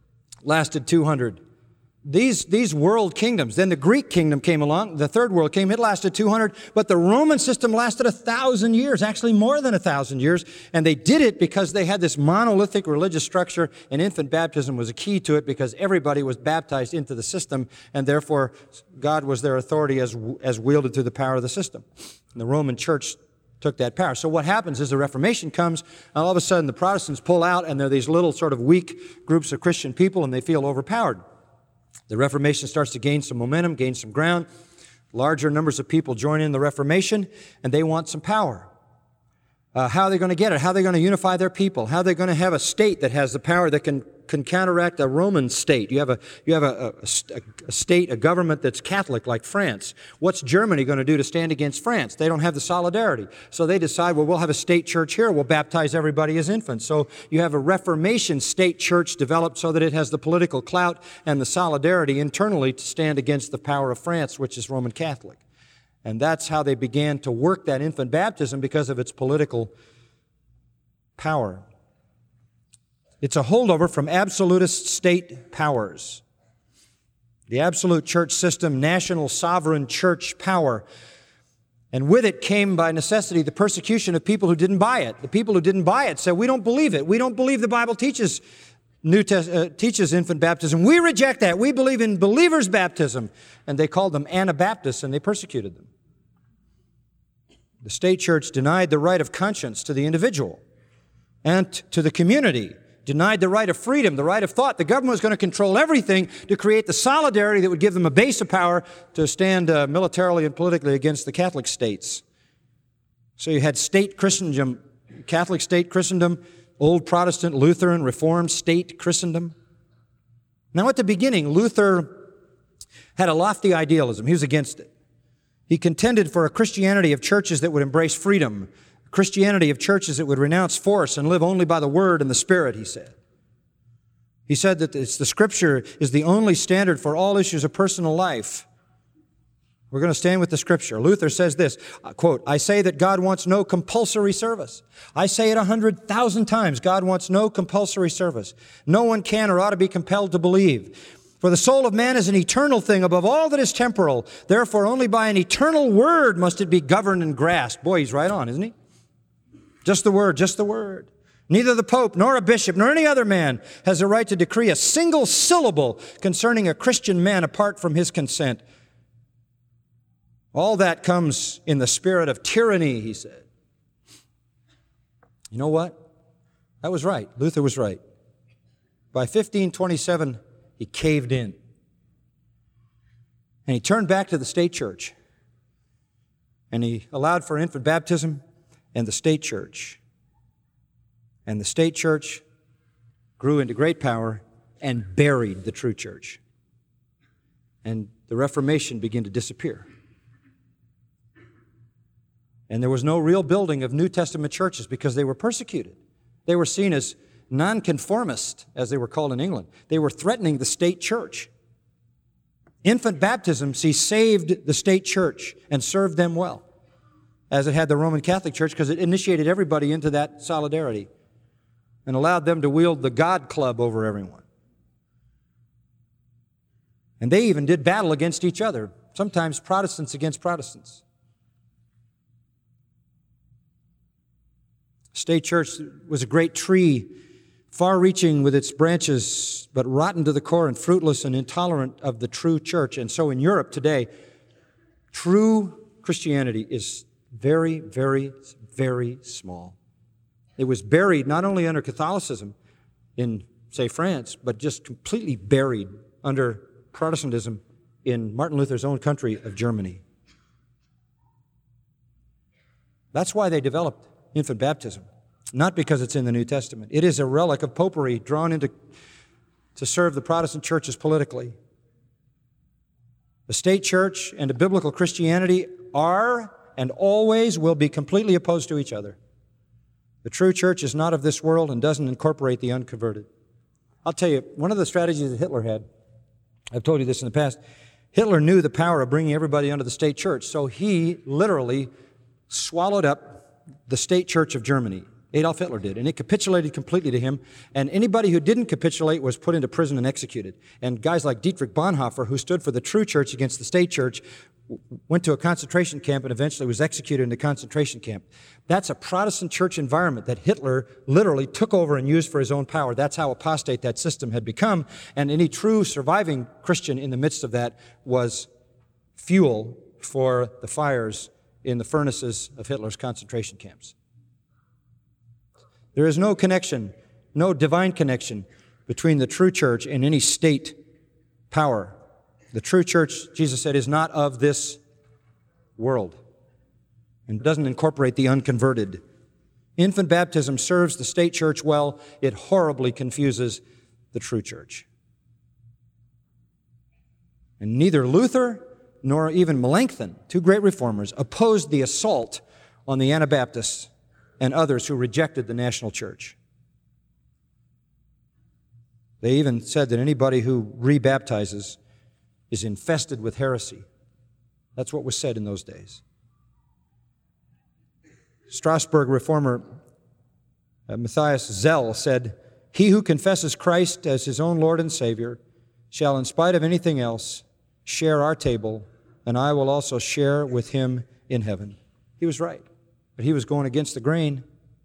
lasted two hundred. These, these world kingdoms. Then the Greek kingdom came along. The third world came. It lasted two hundred. But the Roman system lasted a thousand years, actually more than a thousand years. And they did it because they had this monolithic religious structure, and infant baptism was a key to it, because everybody was baptized into the system, and therefore God was their authority as, as wielded through the power of the system. And the Roman church took that power. So what happens is the Reformation comes, and all of a sudden the Protestants pull out, and they're these little sort of weak groups of Christian people, and they feel overpowered. The Reformation starts to gain some momentum, gain some ground. Larger numbers of people join in the Reformation, and they want some power. Uh, how are they going to get it? How are they going to unify their people? How are they going to have a state that has the power that can, can counteract a Roman state? You have a, you have a, a, a state, a government that's Catholic like France. What's Germany going to do to stand against France? They don't have the solidarity. So they decide, well, we'll have a state church here. We'll baptize everybody as infants. So you have a Reformation state church developed so that it has the political clout and the solidarity internally to stand against the power of France, which is Roman Catholic. And that's how they began to work that infant baptism, because of its political power. It's a holdover from absolutist state powers. The absolute church system, national sovereign church power. And with it came by necessity the persecution of people who didn't buy it. The people who didn't buy it said, we don't believe it. We don't believe the Bible teaches New Test, uh, teaches infant baptism. We reject that. We believe in believers' baptism. And they called them Anabaptists, and they persecuted them. The state church denied the right of conscience to the individual and to the community, denied the right of freedom, the right of thought. The government was going to control everything to create the solidarity that would give them a base of power to stand uh, militarily and politically against the Catholic states. So you had state Christendom, Catholic state Christendom, Old Protestant, Lutheran, Reformed state Christendom. Now at the beginning, Luther had a lofty idealism. He was against it. He contended for a Christianity of churches that would embrace freedom, a Christianity of churches that would renounce force and live only by the Word and the Spirit, he said. He said that it's the Scripture is the only standard for all issues of personal life. We're going to stand with the Scripture. Luther says this, quote, I say that God wants no compulsory service. I say it a hundred thousand times. God wants no compulsory service. No one can or ought to be compelled to believe. For the soul of man is an eternal thing above all that is temporal. Therefore, only by an eternal word must it be governed and grasped. Boy, he's right on, isn't he? Just the word, just the word. Neither the Pope, nor a bishop, nor any other man has a right to decree a single syllable concerning a Christian man apart from his consent. All that comes in the spirit of tyranny, he said. You know what? That was right. Luther was right. By fifteen twenty-seven, he caved in. And he turned back to the state church. And he allowed for infant baptism and the state church. And the state church grew into great power and buried the true church. And the Reformation began to disappear. And there was no real building of New Testament churches because they were persecuted. They were seen as nonconformist, as they were called in England. They were threatening the state church. Infant baptism, see, saved the state church and served them well, as it had the Roman Catholic Church, because it initiated everybody into that solidarity and allowed them to wield the God club over everyone. And they even did battle against each other, sometimes Protestants against Protestants. State church was a great tree, far-reaching with its branches, but rotten to the core and fruitless and intolerant of the true church. And so in Europe today, true Christianity is very, very, very small. It was buried not only under Catholicism in, say, France, but just completely buried under Protestantism in Martin Luther's own country of Germany. That's why they developed infant baptism, not because it's in the New Testament. It is a relic of popery drawn into to serve the Protestant churches politically. The state church and a biblical Christianity are and always will be completely opposed to each other. The true church is not of this world and doesn't incorporate the unconverted. I'll tell you, one of the strategies that Hitler had, I've told you this in the past, Hitler knew the power of bringing everybody under the state church, so he literally swallowed up the state church of Germany. Adolf Hitler did, and it capitulated completely to him, and anybody who didn't capitulate was put into prison and executed. And guys like Dietrich Bonhoeffer, who stood for the true church against the state church, went to a concentration camp and eventually was executed in a concentration camp. That's a Protestant church environment that Hitler literally took over and used for his own power. That's how apostate that system had become, and any true surviving Christian in the midst of that was fuel for the fires in the furnaces of Hitler's concentration camps. There is no connection, no divine connection between the true church and any state power. The true church, Jesus said, is not of this world and doesn't incorporate the unconverted. Infant baptism serves the state church well. It horribly confuses the true church. And neither Luther nor even Melanchthon, two great reformers, opposed the assault on the Anabaptists and others who rejected the national church. They even said that anybody who rebaptizes is infested with heresy. That's what was said in those days. Strasbourg reformer uh, Matthias Zell said, "He who confesses Christ as his own Lord and Savior shall, in spite of anything else, share our table, and I will also share with him in heaven." He was right, but he was going against the grain.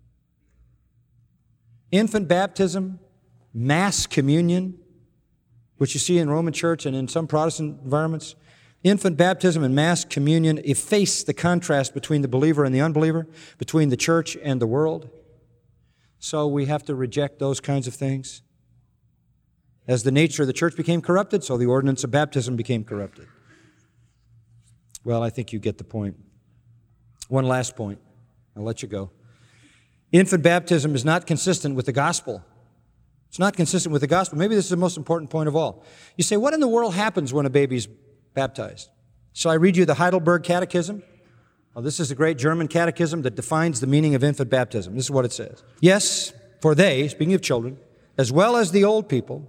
Infant baptism, mass communion, which you see in Roman Church and in some Protestant environments, infant baptism and mass communion efface the contrast between the believer and the unbeliever, between the church and the world. So we have to reject those kinds of things. As the nature of the church became corrupted, so the ordinance of baptism became corrupted. Well, I think you get the point. One last point. I'll let you go. Infant baptism is not consistent with the gospel. It's not consistent with the gospel. Maybe this is the most important point of all. You say, what in the world happens when a baby's baptized? Shall I read you the Heidelberg Catechism? Well, this is a great German catechism that defines the meaning of infant baptism. This is what it says. Yes, for they, speaking of children, as well as the old people,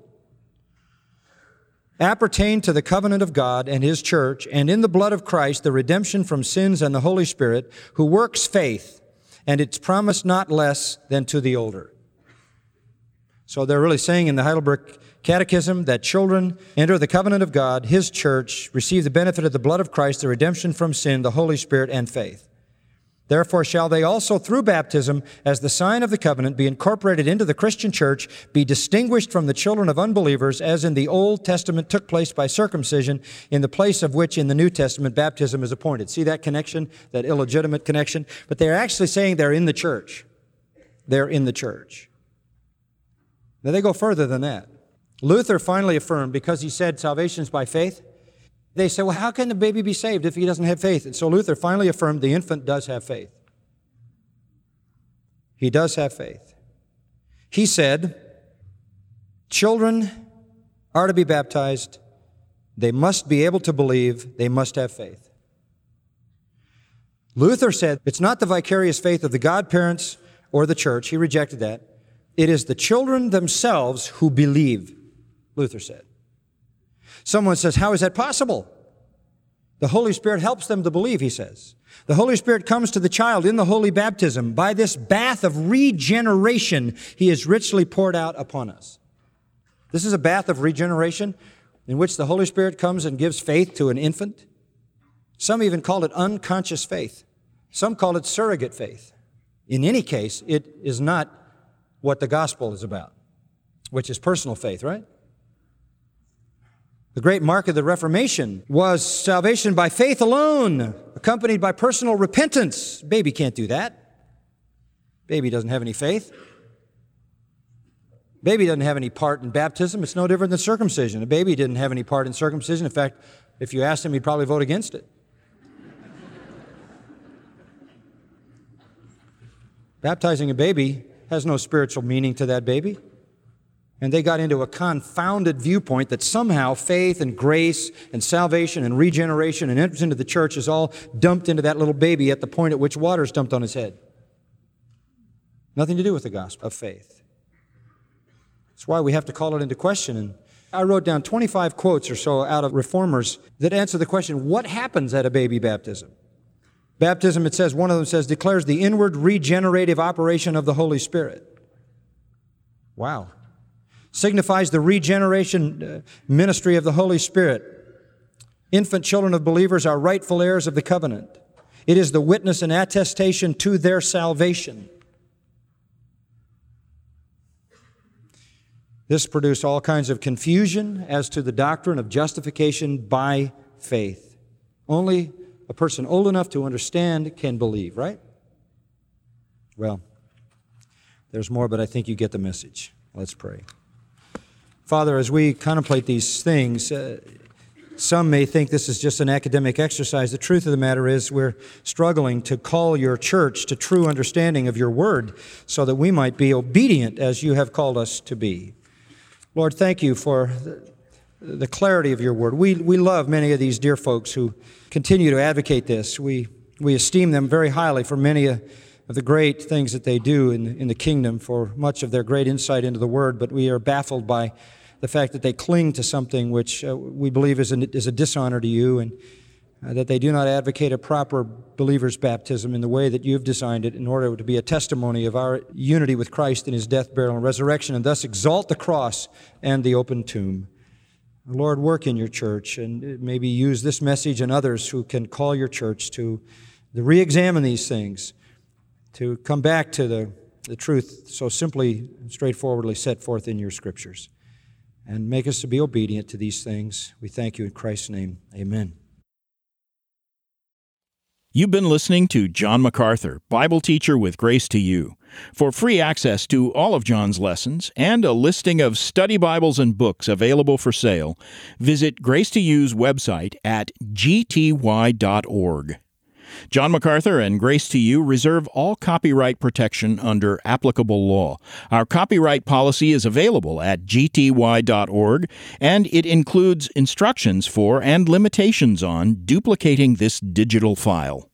appertain to the covenant of God and His church, and in the blood of Christ, the redemption from sins and the Holy Spirit, who works faith, and it's promised not less than to the older. So they're really saying in the Heidelberg Catechism that children enter the covenant of God, His church, receive the benefit of the blood of Christ, the redemption from sin, the Holy Spirit, and faith. Therefore shall they also through baptism, as the sign of the covenant, be incorporated into the Christian church, be distinguished from the children of unbelievers, as in the Old Testament took place by circumcision, in the place of which in the New Testament baptism is appointed. See that connection, that illegitimate connection? But they're actually saying they're in the church. They're in the church. Now they go further than that. Luther finally affirmed, because he said salvation is by faith, they said, well, how can the baby be saved if he doesn't have faith? And so Luther finally affirmed the infant does have faith. He does have faith. He said, children are to be baptized. They must be able to believe. They must have faith. Luther said, it's not the vicarious faith of the godparents or the church. He rejected that. It is the children themselves who believe, Luther said. Someone says, how is that possible? The Holy Spirit helps them to believe, he says. The Holy Spirit comes to the child in the holy baptism. By this bath of regeneration, He is richly poured out upon us. This is a bath of regeneration in which the Holy Spirit comes and gives faith to an infant. Some even call it unconscious faith. Some call it surrogate faith. In any case, it is not what the gospel is about, which is personal faith, right? The great mark of the Reformation was salvation by faith alone, accompanied by personal repentance. Baby can't do that. Baby doesn't have any faith. Baby doesn't have any part in baptism. It's no different than circumcision. A baby didn't have any part in circumcision. In fact, if you asked him, he'd probably vote against it. Baptizing a baby has no spiritual meaning to that baby. And they got into a confounded viewpoint that somehow faith and grace and salvation and regeneration and entrance into the church is all dumped into that little baby at the point at which water is dumped on his head. Nothing to do with the gospel of faith. That's why we have to call it into question. And I wrote down twenty-five quotes or so out of reformers that answer the question, what happens at a baby baptism? Baptism, it says, one of them says, declares the inward regenerative operation of the Holy Spirit. Wow. Signifies the regeneration ministry of the Holy Spirit. Infant children of believers are rightful heirs of the covenant. It is the witness and attestation to their salvation. This produced all kinds of confusion as to the doctrine of justification by faith. Only a person old enough to understand can believe, right? Well, there's more, but I think you get the message. Let's pray. Father, as we contemplate these things, uh, some may think this is just an academic exercise. The truth of the matter is we're struggling to call your church to true understanding of your word so that we might be obedient as you have called us to be. Lord, thank you for the, the clarity of your word. We, we love many of these dear folks who continue to advocate this. We, we esteem them very highly for many of the great things that they do in, in the kingdom, for much of their great insight into the word, but we are baffled by the fact that they cling to something which uh, we believe is a, is a dishonor to you, and uh, that they do not advocate a proper believer's baptism in the way that you've designed it in order to be a testimony of our unity with Christ in His death, burial, and resurrection, and thus exalt the cross and the open tomb. Lord, work in your church, and maybe use this message and others who can call your church to, to re-examine these things, to come back to the, the truth so simply and straightforwardly set forth in your Scriptures. And make us to be obedient to these things. We thank you in Christ's name. Amen. You've been listening to John MacArthur, Bible teacher with Grace to You. For free access to all of John's lessons and a listing of study Bibles and books available for sale, visit Grace to You's website at g t y dot org. John MacArthur and Grace to You reserve all copyright protection under applicable law. Our copyright policy is available at g t y dot org, and it includes instructions for and limitations on duplicating this digital file.